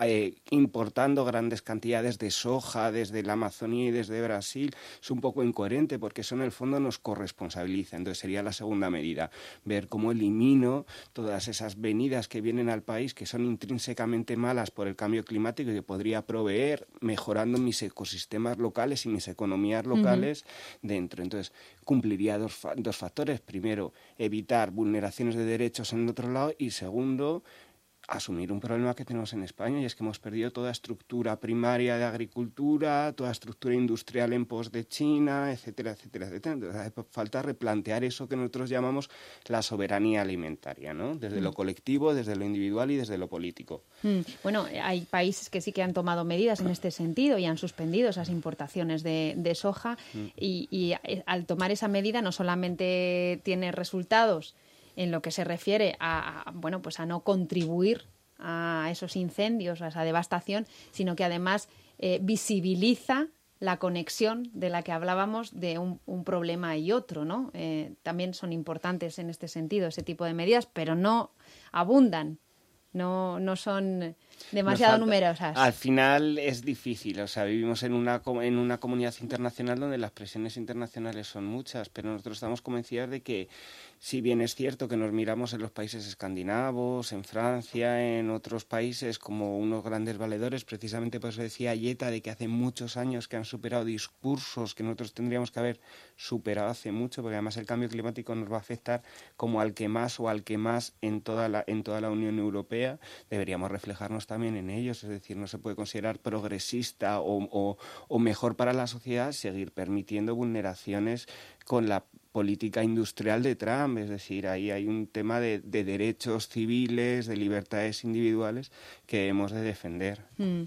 [SPEAKER 6] importando grandes cantidades de soja desde la Amazonía y desde Brasil? Es un poco incoherente porque eso en el fondo nos corresponsabiliza. Entonces sería la segunda medida, ver cómo elimino todas esas venidas que vienen al país que son intrínsecamente malas por el cambio climático y que podría proveer mejorando mis ecosistemas locales y mis economías locales dentro. Entonces cumpliría dos factores. Primero, evitar vulneraciones de derechos en otro lado y segundo, asumir un problema que tenemos en España y es que hemos perdido toda estructura primaria de agricultura, toda estructura industrial en pos de China, etcétera, etcétera, etcétera. Entonces, hace falta replantear eso que nosotros llamamos la soberanía alimentaria, ¿no? Desde lo colectivo, desde lo individual y desde lo político.
[SPEAKER 2] Bueno, hay países que sí que han tomado medidas en este sentido y han suspendido esas importaciones de soja y al tomar esa medida no solamente tiene resultados en lo que se refiere a no contribuir a esos incendios, a esa devastación, sino que además visibiliza la conexión de la que hablábamos de un problema y otro, ¿no? También son importantes en este sentido ese tipo de medidas, pero no abundan, no son demasiado numerosas.
[SPEAKER 6] Al final es difícil, o sea, vivimos en una comunidad internacional donde las presiones internacionales son muchas, pero nosotros estamos convencidos de que si bien es cierto que nos miramos en los países escandinavos, en Francia, en otros países como unos grandes valedores, precisamente por eso decía Yeta de que hace muchos años que han superado discursos que nosotros tendríamos que haber superado hace mucho, porque además el cambio climático nos va a afectar como al que más en toda la Unión Europea. Deberíamos reflejarnos también en ellos, es decir, no se puede considerar progresista o mejor para la sociedad seguir permitiendo vulneraciones con la política industrial de Trump, es decir, ahí hay un tema de derechos civiles, de libertades individuales que hemos de defender.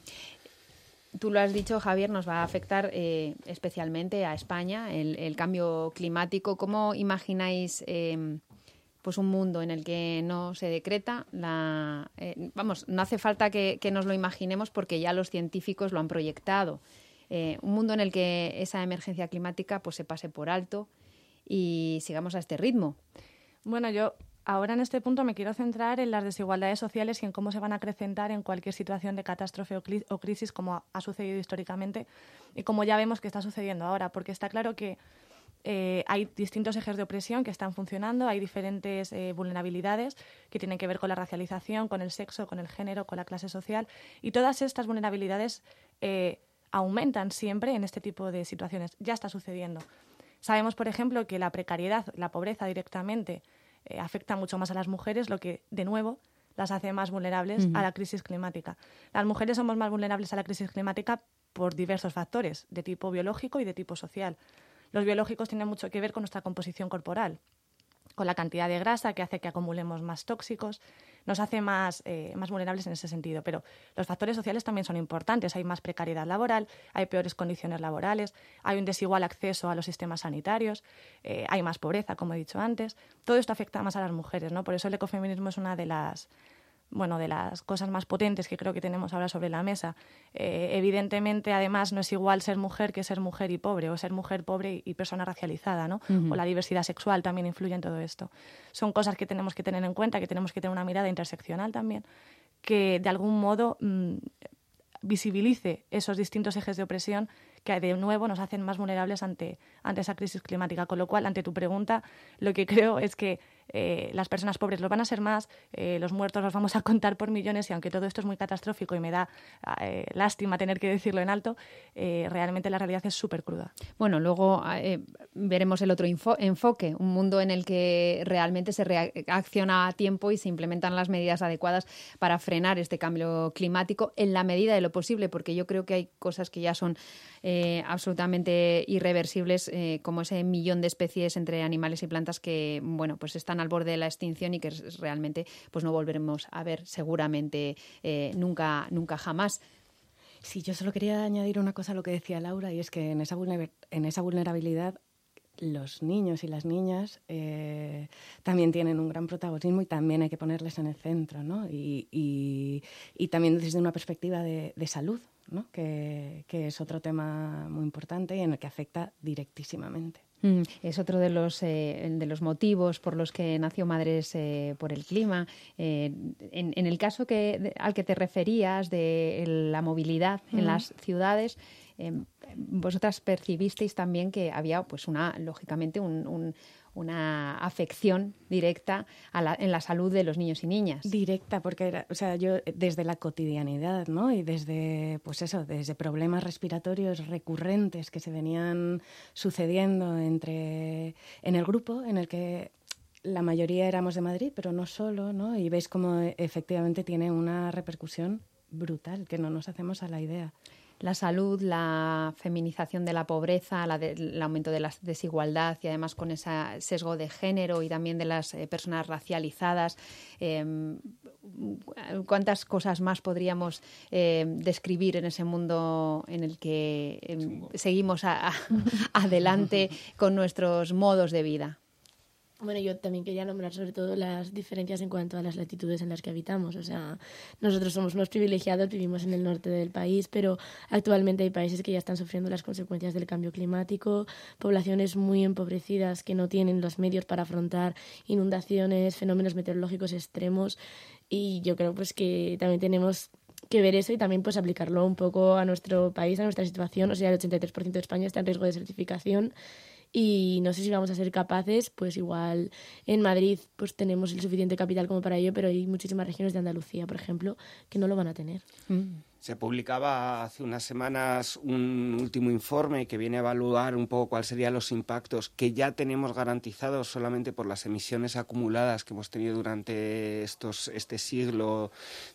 [SPEAKER 2] Tú lo has dicho, Javier, nos va a afectar especialmente a España el cambio climático. ¿Cómo imagináis un mundo en el que no se decreta no hace falta que nos lo imaginemos porque ya los científicos lo han proyectado. Un mundo en el que esa emergencia climática se pase por alto y sigamos a este ritmo.
[SPEAKER 7] Bueno, yo ahora en este punto me quiero centrar en las desigualdades sociales y en cómo se van a acrecentar en cualquier situación de catástrofe o crisis como ha sucedido históricamente y como ya vemos que está sucediendo ahora, porque está claro que hay distintos ejes de opresión que están funcionando, hay diferentes vulnerabilidades que tienen que ver con la racialización, con el sexo, con el género, con la clase social, y todas estas vulnerabilidades aumentan siempre en este tipo de situaciones. Ya está sucediendo. Sabemos, por ejemplo, que la precariedad, la pobreza directamente afecta mucho más a las mujeres, lo que, de nuevo, las hace más vulnerables a la crisis climática. Las mujeres somos más vulnerables a la crisis climática por diversos factores, de tipo biológico y de tipo social. Los biológicos tienen mucho que ver con nuestra composición corporal, con la cantidad de grasa que hace que acumulemos más tóxicos, nos hace más vulnerables en ese sentido. Pero los factores sociales también son importantes. Hay más precariedad laboral, hay peores condiciones laborales, hay un desigual acceso a los sistemas sanitarios, hay más pobreza, como he dicho antes. Todo esto afecta más a las mujeres, ¿no? Por eso el ecofeminismo es una de las cosas más potentes que creo que tenemos ahora sobre la mesa. Evidentemente, además, no es igual ser mujer que ser mujer y pobre, o ser mujer pobre y persona racializada, ¿no? O la diversidad sexual también influye en todo esto. Son cosas que tenemos que tener en cuenta, que tenemos que tener una mirada interseccional también, que de algún modo visibilice esos distintos ejes de opresión que de nuevo nos hacen más vulnerables ante esa crisis climática. Con lo cual, ante tu pregunta, lo que creo es que las personas pobres lo van a ser más, los muertos los vamos a contar por millones y aunque todo esto es muy catastrófico y me da lástima tener que decirlo en alto, realmente la realidad es súper cruda.
[SPEAKER 2] Bueno, luego veremos el otro enfoque, un mundo en el que realmente se reacciona a tiempo y se implementan las medidas adecuadas para frenar este cambio climático en la medida de lo posible, porque yo creo que hay cosas que ya son absolutamente irreversibles, como ese 1 millón de especies entre animales y plantas que, bueno, pues están están al borde de la extinción y que realmente pues no volveremos a ver seguramente nunca jamás.
[SPEAKER 5] Sí, yo solo quería añadir una cosa a lo que decía Laura, y es que en esa vulnerabilidad los niños y las niñas también tienen un gran protagonismo y también hay que ponerles en el centro, ¿no? Y también desde una perspectiva de salud, ¿no? Que es otro tema muy importante y en el que afecta directísimamente.
[SPEAKER 2] Es otro de los motivos por los que nació Madres por el Clima. En el caso al que te referías de la movilidad en las ciudades, vosotras percibisteis también que había pues lógicamente una afección directa en la salud de los niños y niñas.
[SPEAKER 5] Directa, porque yo desde la cotidianidad, ¿no? Y desde problemas respiratorios recurrentes que se venían sucediendo en el grupo en el que la mayoría éramos de Madrid, pero no solo, ¿no? Y veis cómo efectivamente tiene una repercusión brutal, que no nos hacemos a la idea.
[SPEAKER 2] La salud, la feminización de la pobreza, el aumento de la desigualdad y además con ese sesgo de género y también de las personas racializadas. ¿Cuántas cosas más podríamos describir en ese mundo en el que seguimos adelante con nuestros modos de vida?
[SPEAKER 4] Bueno, yo también quería nombrar sobre todo las diferencias en cuanto a las latitudes en las que habitamos. O sea, nosotros somos unos privilegiados, vivimos en el norte del país, pero actualmente hay países que ya están sufriendo las consecuencias del cambio climático, poblaciones muy empobrecidas que no tienen los medios para afrontar inundaciones, fenómenos meteorológicos extremos, y yo creo pues que también tenemos que ver eso y también pues aplicarlo un poco a nuestro país, a nuestra situación. O sea, el 83% de España está en riesgo de desertificación. Y no sé si vamos a ser capaces, pues igual en Madrid pues tenemos el suficiente capital como para ello, pero hay muchísimas regiones de Andalucía, por ejemplo, que no lo van a tener.
[SPEAKER 6] Se publicaba hace unas semanas un último informe que viene a evaluar un poco cuáles serían los impactos que ya tenemos garantizados solamente por las emisiones acumuladas que hemos tenido durante este siglo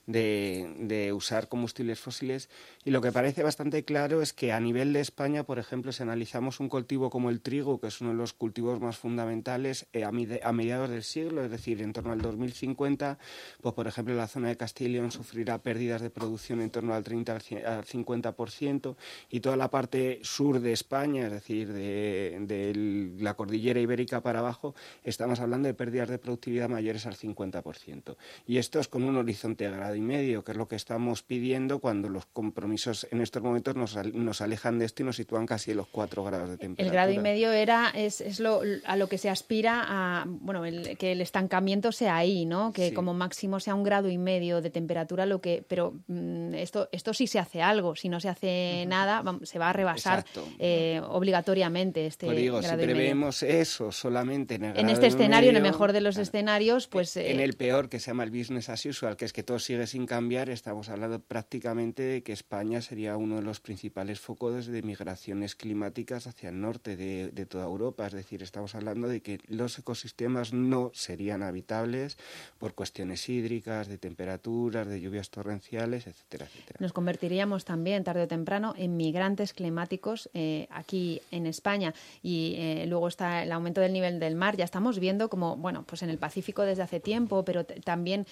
[SPEAKER 6] de usar combustibles fósiles. Y lo que parece bastante claro es que a nivel de España, por ejemplo, si analizamos un cultivo como el trigo, que es uno de los cultivos más fundamentales, a mediados del siglo, es decir, en torno al 2050, pues por ejemplo la zona de Castilla y León sufrirá pérdidas de producción en torno al 30 al 50%, y toda la parte sur de España, es decir, de la cordillera ibérica para abajo, estamos hablando de pérdidas de productividad mayores al 50%. Y esto es con un horizonte de 1,5 grados, que es lo que estamos pidiendo cuando los compromisos en estos momentos nos alejan de esto y nos sitúan casi en los 4 grados de temperatura.
[SPEAKER 2] El 1,5 grados es a lo que se aspira, que el estancamiento sea ahí, ¿no? Que sí, como máximo sea 1,5 grados de temperatura, pero esto sí se hace algo. Si no se hace nada, se va a rebasar obligatoriamente este
[SPEAKER 6] pues digo,
[SPEAKER 2] grado
[SPEAKER 6] si
[SPEAKER 2] y medio.
[SPEAKER 6] Prevemos eso solamente en
[SPEAKER 2] este escenario, en el mejor de los escenarios, pues...
[SPEAKER 6] En el peor, que se llama el business as usual, que es que todo sigue sin cambiar, estamos hablando prácticamente de que España sería uno de los principales focos de migraciones climáticas hacia el norte de toda Europa. Es decir, estamos hablando de que los ecosistemas no serían habitables por cuestiones hídricas, de temperaturas, de lluvias torrenciales, etcétera, etcétera.
[SPEAKER 2] Nos convertiríamos también, tarde o temprano, en migrantes climáticos aquí en España. Y luego está el aumento del nivel del mar. Ya estamos viendo como, pues en el Pacífico desde hace tiempo, pero también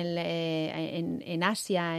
[SPEAKER 2] en Asia,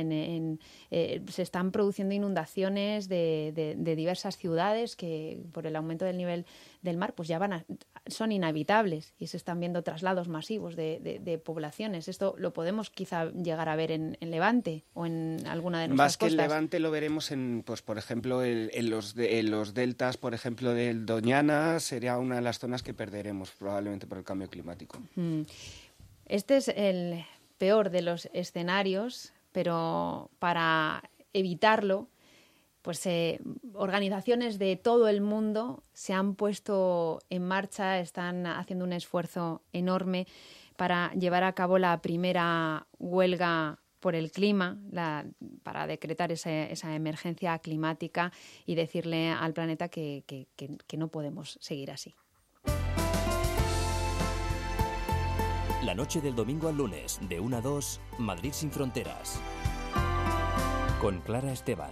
[SPEAKER 2] se están produciendo inundaciones de diversas ciudades que por el aumento del nivel del mar pues ya son inhabitables, y se están viendo traslados masivos de poblaciones. Esto lo podemos quizá llegar a ver en Levante o en alguna de nuestras costas.
[SPEAKER 6] Más que en Levante lo veremos por ejemplo, en los deltas, por ejemplo, del Doñana, sería una de las zonas que perderemos probablemente por el cambio climático.
[SPEAKER 2] Este es el peor de los escenarios, pero para evitarlo, pues organizaciones de todo el mundo se han puesto en marcha, están haciendo un esfuerzo enorme para llevar a cabo la primera huelga por el clima, para decretar esa emergencia climática y decirle al planeta que no podemos seguir así.
[SPEAKER 1] La noche del domingo al lunes, de 1 a 2, Madrid sin fronteras. Con Clara Esteban.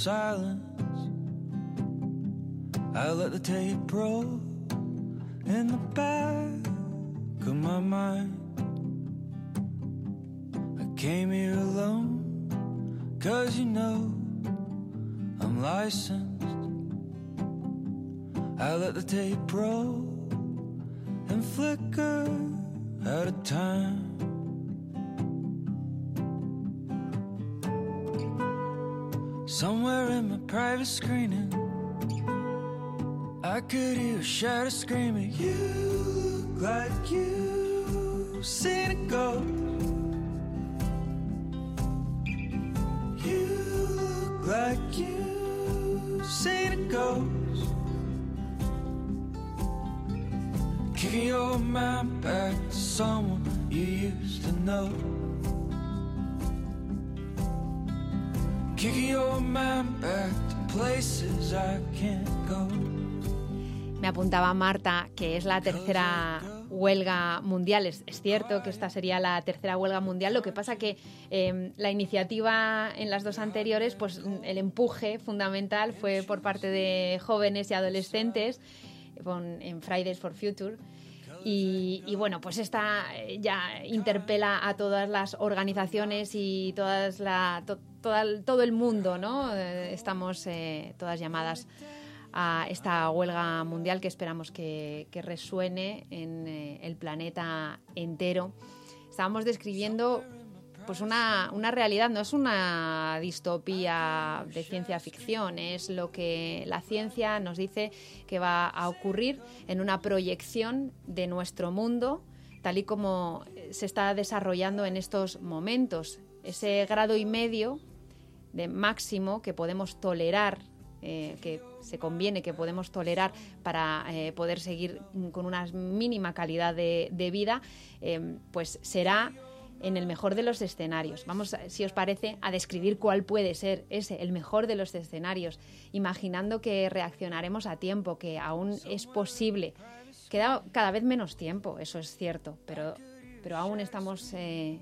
[SPEAKER 3] silence. I let the tape roll in the back of my mind. I came here alone, 'cause you know I'm licensed. I let the tape roll and flicker out of time. Somewhere in my private screening, I could hear a shadow screaming, you look like you've seen a ghost. You look like you've seen a ghost. Kicking your mind back to someone you used to know. Kicking your mind back to places I can't go.
[SPEAKER 2] Me apuntaba Marta que es la tercera huelga mundial. Es cierto que esta sería la tercera huelga mundial. Lo que pasa que la iniciativa en las dos anteriores, pues el empuje fundamental fue por parte de jóvenes y adolescentes en Fridays for Future. Y bueno, pues esta ya interpela a todas las organizaciones y todo el mundo, ¿no? Estamos todas llamadas a esta huelga mundial que esperamos que resuene en el planeta entero. Estábamos describiendo pues una realidad, no es una distopía de ciencia ficción, es lo que la ciencia nos dice que va a ocurrir en una proyección de nuestro mundo, tal y como se está desarrollando en estos momentos. Ese 1,5 grados de máximo que podemos tolerar, que se conviene que podemos tolerar para poder seguir con una mínima calidad de vida, pues será en el mejor de los escenarios. Vamos, si os parece, a describir cuál puede ser el mejor de los escenarios, imaginando que reaccionaremos a tiempo, que aún es posible. Queda cada vez menos tiempo, eso es cierto, pero aún estamos en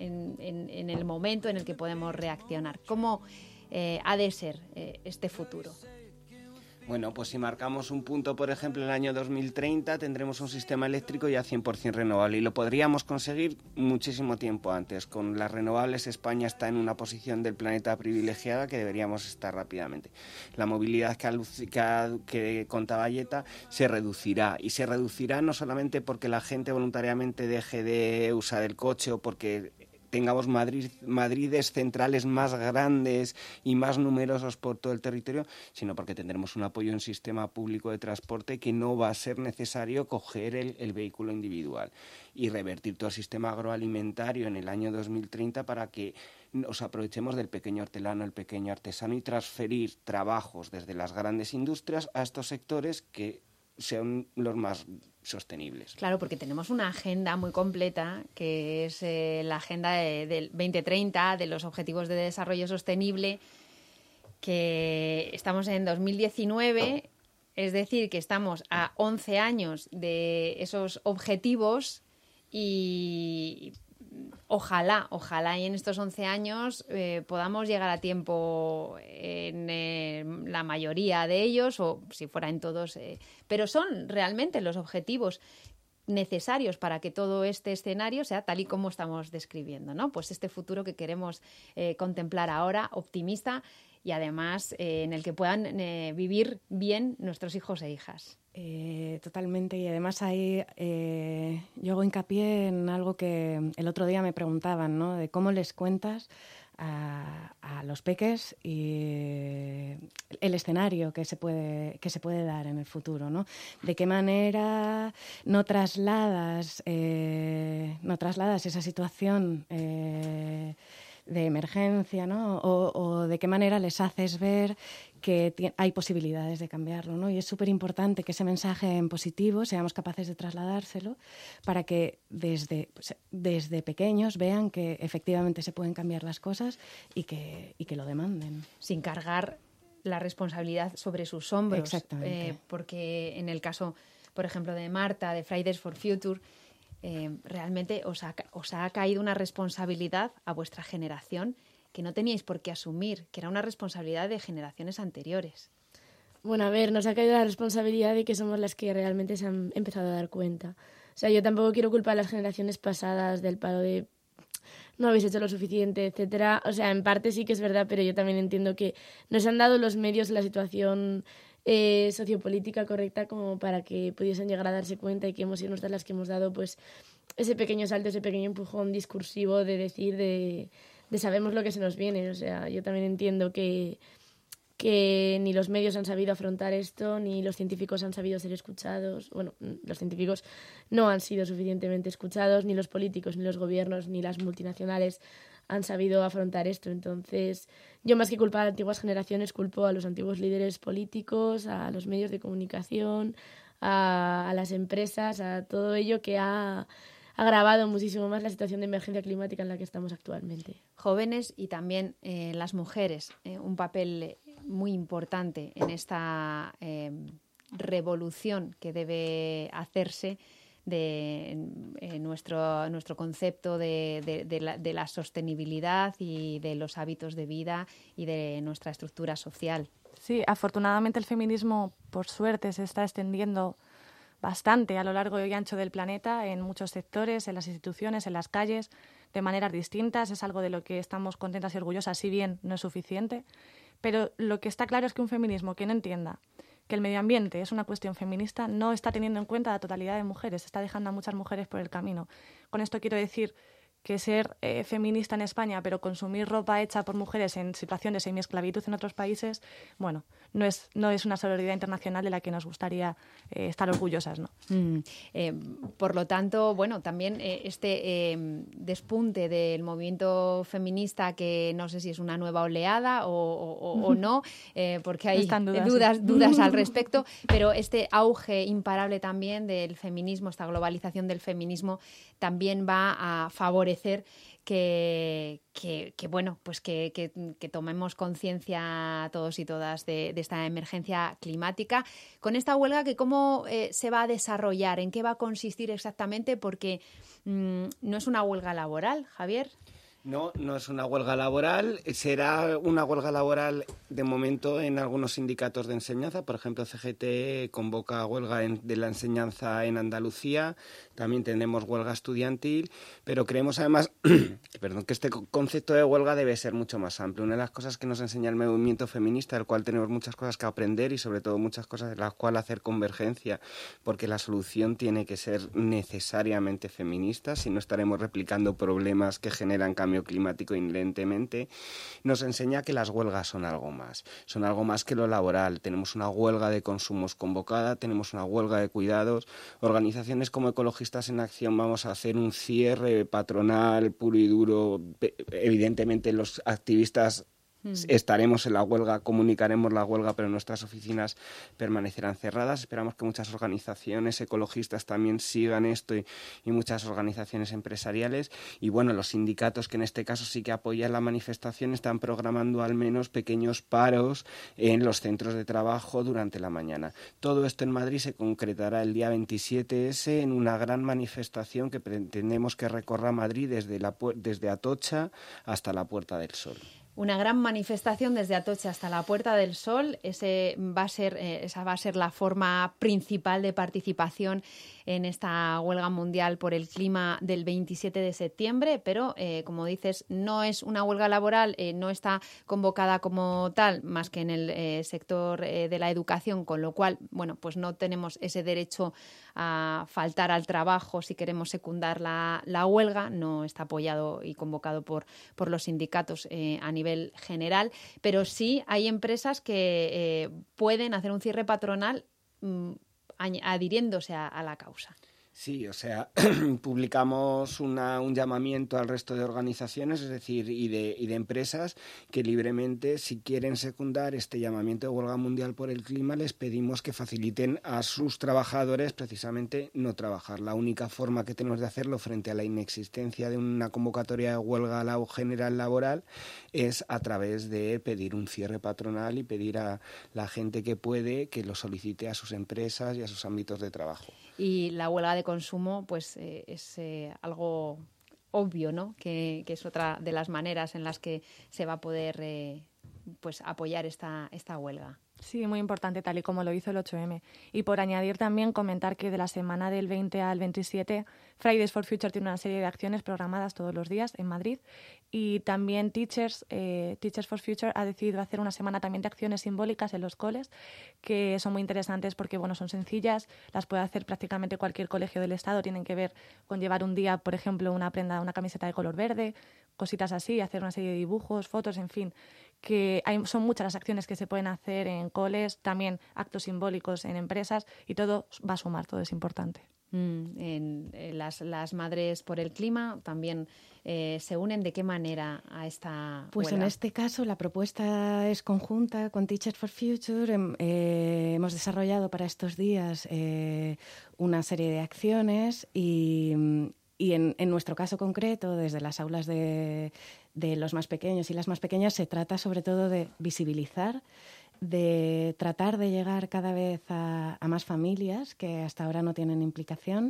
[SPEAKER 2] el momento en el que podemos reaccionar. ¿Cómo ha de ser este futuro?
[SPEAKER 6] Bueno, pues si marcamos un punto, por ejemplo, en el año 2030, tendremos un sistema eléctrico ya 100% renovable y lo podríamos conseguir muchísimo tiempo antes. Con las renovables, España está en una posición del planeta privilegiada que deberíamos estar rápidamente. La movilidad que contaba Yeta se reducirá, y se reducirá no solamente porque la gente voluntariamente deje de usar el coche o porque tengamos Madrides centrales más grandes y más numerosos por todo el territorio, sino porque tendremos un apoyo en sistema público de transporte que no va a ser necesario coger el vehículo individual y revertir todo el sistema agroalimentario en el año 2030 para que nos aprovechemos del pequeño hortelano, el pequeño artesano y transferir trabajos desde las grandes industrias a estos sectores que sean los más sostenibles.
[SPEAKER 2] Claro, porque tenemos una agenda muy completa, que es la agenda del 2030, de los Objetivos de Desarrollo Sostenible, que estamos en 2019, es decir, que estamos a 11 años de esos objetivos y ojalá y en estos 11 años podamos llegar a tiempo en la mayoría de ellos, o si fuera en todos, pero son realmente los objetivos necesarios para que todo este escenario sea tal y como estamos describiendo, ¿no? Pues este futuro que queremos contemplar ahora, optimista, y además en el que puedan vivir bien nuestros hijos e hijas.
[SPEAKER 5] Totalmente, y además ahí yo hago hincapié en algo que el otro día me preguntaban, ¿no? De cómo les cuentas a los peques y el escenario que se puede dar en el futuro, ¿no? De qué manera no trasladas esa situación de emergencia, ¿no? O de qué manera les haces ver que hay posibilidades de cambiarlo, ¿no? Y es súper importante que ese mensaje en positivo seamos capaces de trasladárselo para que desde pequeños vean que efectivamente se pueden cambiar las cosas y que lo demanden.
[SPEAKER 2] Sin cargar la responsabilidad sobre sus hombros.
[SPEAKER 5] Exactamente.
[SPEAKER 2] Porque en el caso, por ejemplo, de Marta, de Fridays for Future, realmente os ha caído una responsabilidad a vuestra generación que no teníais por qué asumir, que era una responsabilidad de generaciones anteriores.
[SPEAKER 4] Bueno, a ver, nos ha caído la responsabilidad de que somos las que realmente se han empezado a dar cuenta. O sea, yo tampoco quiero culpar a las generaciones pasadas del paro de no habéis hecho lo suficiente, etcétera. O sea, en parte sí que es verdad, pero yo también entiendo que nos han dado los medios, la situación sociopolítica correcta como para que pudiesen llegar a darse cuenta y que hemos sido nosotras las que hemos dado pues ese pequeño salto, ese pequeño empujón discursivo de decir de sabemos lo que se nos viene. O sea, yo también entiendo que ni los medios han sabido afrontar esto, ni los científicos han sabido ser escuchados. Bueno, los científicos no han sido suficientemente escuchados, ni los políticos, ni los gobiernos, ni las multinacionales han sabido afrontar esto. Entonces, yo más que culpar a las antiguas generaciones, culpo a los antiguos líderes políticos, a los medios de comunicación, a las empresas, a todo ello que ha agravado muchísimo más la situación de emergencia climática en la que estamos actualmente.
[SPEAKER 2] Jóvenes y también las mujeres, un papel muy importante en esta revolución que debe hacerse de nuestro concepto de la sostenibilidad y de los hábitos de vida y de nuestra estructura social.
[SPEAKER 7] Sí, afortunadamente el feminismo, por suerte, se está extendiendo bastante a lo largo y ancho del planeta, en muchos sectores, en las instituciones, en las calles, de maneras distintas. Es algo de lo que estamos contentas y orgullosas, si bien no es suficiente. Pero lo que está claro es que un feminismo que no entienda que el medio ambiente es una cuestión feminista no está teniendo en cuenta la totalidad de mujeres, está dejando a muchas mujeres por el camino. Con esto quiero decir que ser feminista en España, pero consumir ropa hecha por mujeres en situación de semiesclavitud en otros países, bueno, no es una solidaridad internacional de la que nos gustaría estar orgullosas, ¿no?
[SPEAKER 2] Por lo tanto, bueno, también este despunte del movimiento feminista, que no sé si es una nueva oleada o no, porque hay dudas al respecto, pero este auge imparable también del feminismo, esta globalización del feminismo, también va a favorecer que tomemos conciencia todos y todas de esta emergencia climática. Con esta huelga, que ¿cómo se va a desarrollar? ¿En qué va a consistir exactamente? Porque no es una huelga laboral, Javier.
[SPEAKER 6] No es una huelga laboral. Será una huelga laboral de momento en algunos sindicatos de enseñanza. Por ejemplo, CGT convoca huelga de la enseñanza en Andalucía. También tenemos huelga estudiantil. Pero creemos además que este concepto de huelga debe ser mucho más amplio. Una de las cosas que nos enseña el movimiento feminista, del cual tenemos muchas cosas que aprender y sobre todo muchas cosas en las cuales hacer convergencia, porque la solución tiene que ser necesariamente feminista, si no estaremos replicando problemas que generan cambio climático inherentemente. Nos enseña que las huelgas son algo más que lo laboral. Tenemos una huelga de consumos convocada, tenemos una huelga de cuidados. Organizaciones como Ecologistas en Acción vamos a hacer un cierre patronal puro y duro. Evidentemente los activistas estaremos en la huelga, comunicaremos la huelga, pero nuestras oficinas permanecerán cerradas. Esperamos que muchas organizaciones ecologistas también sigan esto y muchas organizaciones empresariales. Y bueno, los sindicatos, que en este caso sí que apoyan la manifestación, están programando al menos pequeños paros en los centros de trabajo durante la mañana. Todo esto en Madrid se concretará el día 27S en una gran manifestación que pretendemos que recorra Madrid desde Atocha hasta la Puerta del Sol.
[SPEAKER 2] Una gran manifestación desde Atocha hasta la Puerta del Sol. Esa va a ser la forma principal de participación en esta huelga mundial por el clima del 27 de septiembre, pero como dices, no es una huelga laboral, no está convocada como tal, más que en el sector de la educación, con lo cual, bueno, pues no tenemos ese derecho a faltar al trabajo si queremos secundar la huelga. No está apoyado y convocado por los sindicatos a nivel general, pero sí hay empresas que pueden hacer un cierre patronal adhiriéndose a la causa.
[SPEAKER 6] Sí, o sea, publicamos un llamamiento al resto de organizaciones, es decir, y de empresas que libremente, si quieren secundar este llamamiento de huelga mundial por el clima, les pedimos que faciliten a sus trabajadores precisamente no trabajar. La única forma que tenemos de hacerlo frente a la inexistencia de una convocatoria de huelga general laboral es a través de pedir un cierre patronal y pedir a la gente que puede que lo solicite a sus empresas y a sus ámbitos de trabajo.
[SPEAKER 2] Y la huelga de consumo pues es algo obvio, ¿no? Que es otra de las maneras en las que se va a poder pues apoyar esta huelga.
[SPEAKER 7] Sí, muy importante, tal y como lo hizo el 8M. Y por añadir también, comentar que de la semana del 20 al 27, Fridays for Future tiene una serie de acciones programadas todos los días en Madrid. Y también Teachers for Future ha decidido hacer una semana también de acciones simbólicas en los coles, que son muy interesantes porque bueno, son sencillas, las puede hacer prácticamente cualquier colegio del Estado. Tienen que ver con llevar un día, por ejemplo, una camiseta de color verde, cositas así, hacer una serie de dibujos, fotos, en fin, que son muchas las acciones que se pueden hacer en coles, también actos simbólicos en empresas, y todo va a sumar, todo es importante.
[SPEAKER 2] Las Madres por el Clima también se unen. ¿De qué manera a esta
[SPEAKER 5] Pues
[SPEAKER 2] huelga?
[SPEAKER 5] En este caso la propuesta es conjunta con Teachers for Future. Hemos desarrollado para estos días una serie de acciones y en nuestro caso concreto, desde las aulas de los más pequeños y las más pequeñas, se trata sobre todo de visibilizar, de tratar de llegar cada vez a más familias que hasta ahora no tienen implicación,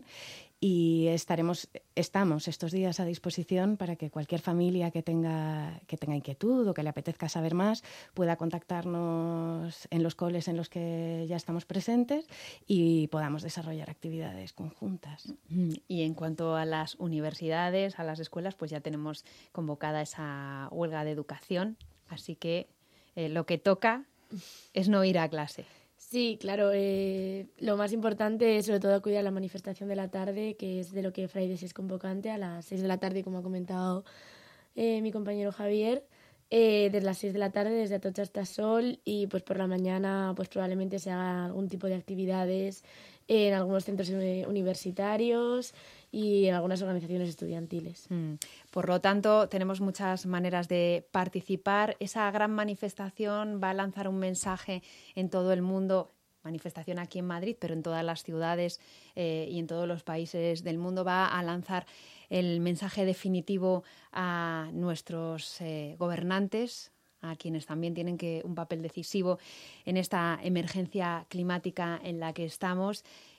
[SPEAKER 5] y estamos estos días a disposición para que cualquier familia que tenga inquietud o que le apetezca saber más pueda contactarnos en los coles en los que ya estamos presentes y podamos desarrollar actividades conjuntas.
[SPEAKER 2] Y en cuanto a las universidades, a las escuelas, pues ya tenemos convocada esa huelga de educación, así que lo que toca es no ir a clase.
[SPEAKER 4] Sí, claro. Lo más importante es sobre todo acudir a la manifestación de la tarde, que es de lo que Fridays es convocante, a las 6 de la tarde, como ha comentado mi compañero Javier, desde las 6 de la tarde, desde Atocha hasta Sol, y pues por la mañana pues probablemente se haga algún tipo de actividades en algunos centros universitarios y en algunas organizaciones estudiantiles.
[SPEAKER 2] Por lo tanto, tenemos muchas maneras de participar. Esa gran manifestación va a lanzar un mensaje en todo el mundo, manifestación aquí en Madrid, pero en todas las ciudades y en todos los países del mundo. Va a lanzar el mensaje definitivo a nuestros gobernantes, a quienes también tienen un papel decisivo en esta emergencia climática en la que estamos,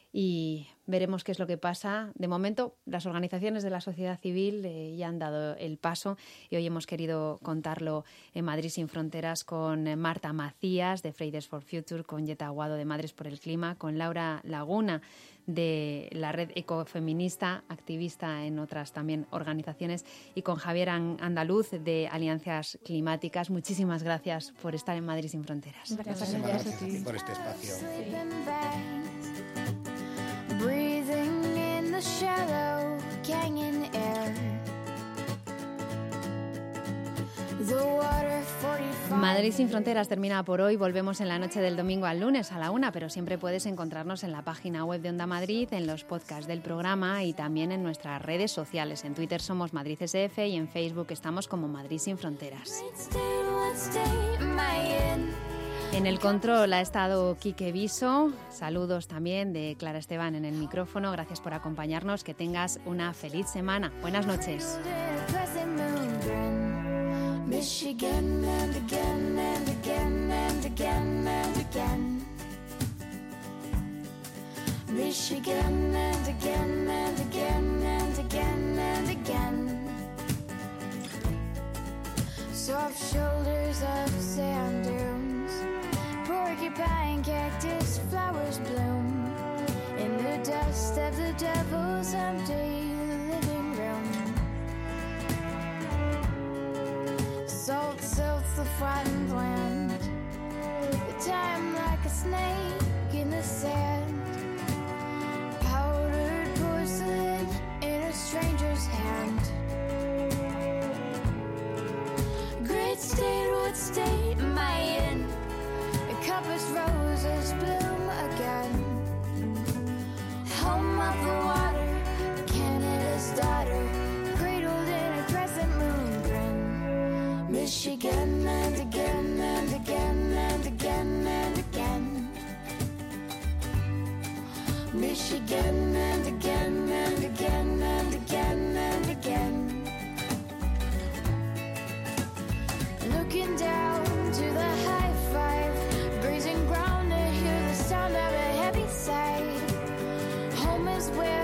[SPEAKER 2] y veremos qué es lo que pasa. De momento, las organizaciones de la sociedad civil ya han dado el paso, y hoy hemos querido contarlo en Madrid sin Fronteras con Marta Macías de Fridays for Future, con Yeta Aguado de Madres por el Clima, con Laura Laguna de la Red Ecofeminista, activista en otras también organizaciones, y con Javier Andaluz de Alianzas Climáticas. Muchísimas gracias por estar en Madrid sin Fronteras.
[SPEAKER 7] Gracias a ti
[SPEAKER 6] por este espacio.
[SPEAKER 8] Breathing in the shallow canyon air. The water 45.
[SPEAKER 2] Madrid sin Fronteras termina por hoy. Volvemos en la noche del domingo al lunes a la 1, pero siempre puedes encontrarnos en la página web de Onda Madrid, en los podcasts del programa y también en nuestras redes sociales. En Twitter somos Madrid SF y en Facebook estamos como Madrid sin Fronteras. En el control ha estado Quique Viso. Saludos también de Clara Esteban en el micrófono. Gracias por acompañarnos. Que tengas una feliz semana. Buenas noches.
[SPEAKER 8] Michigan and again and again and again and again. Michigan and again and again and again and again. Soft shoulders of sand dunes, porcupine cactus flowers bloom in the dust of the devil's empty living room. Salt silts the flattened land, the time like a snake in the sand. Powdered porcelain in a stranger's hand. Great state, what state am I in? The compass roses bloom again. Home of the water, Canada's daughter, cradled in a crescent moon grin. Michigan and again and again and again and again. Michigan and again and again and again and again. Looking down to the high five, grazing ground to hear the sound of a heavy sigh. Home is where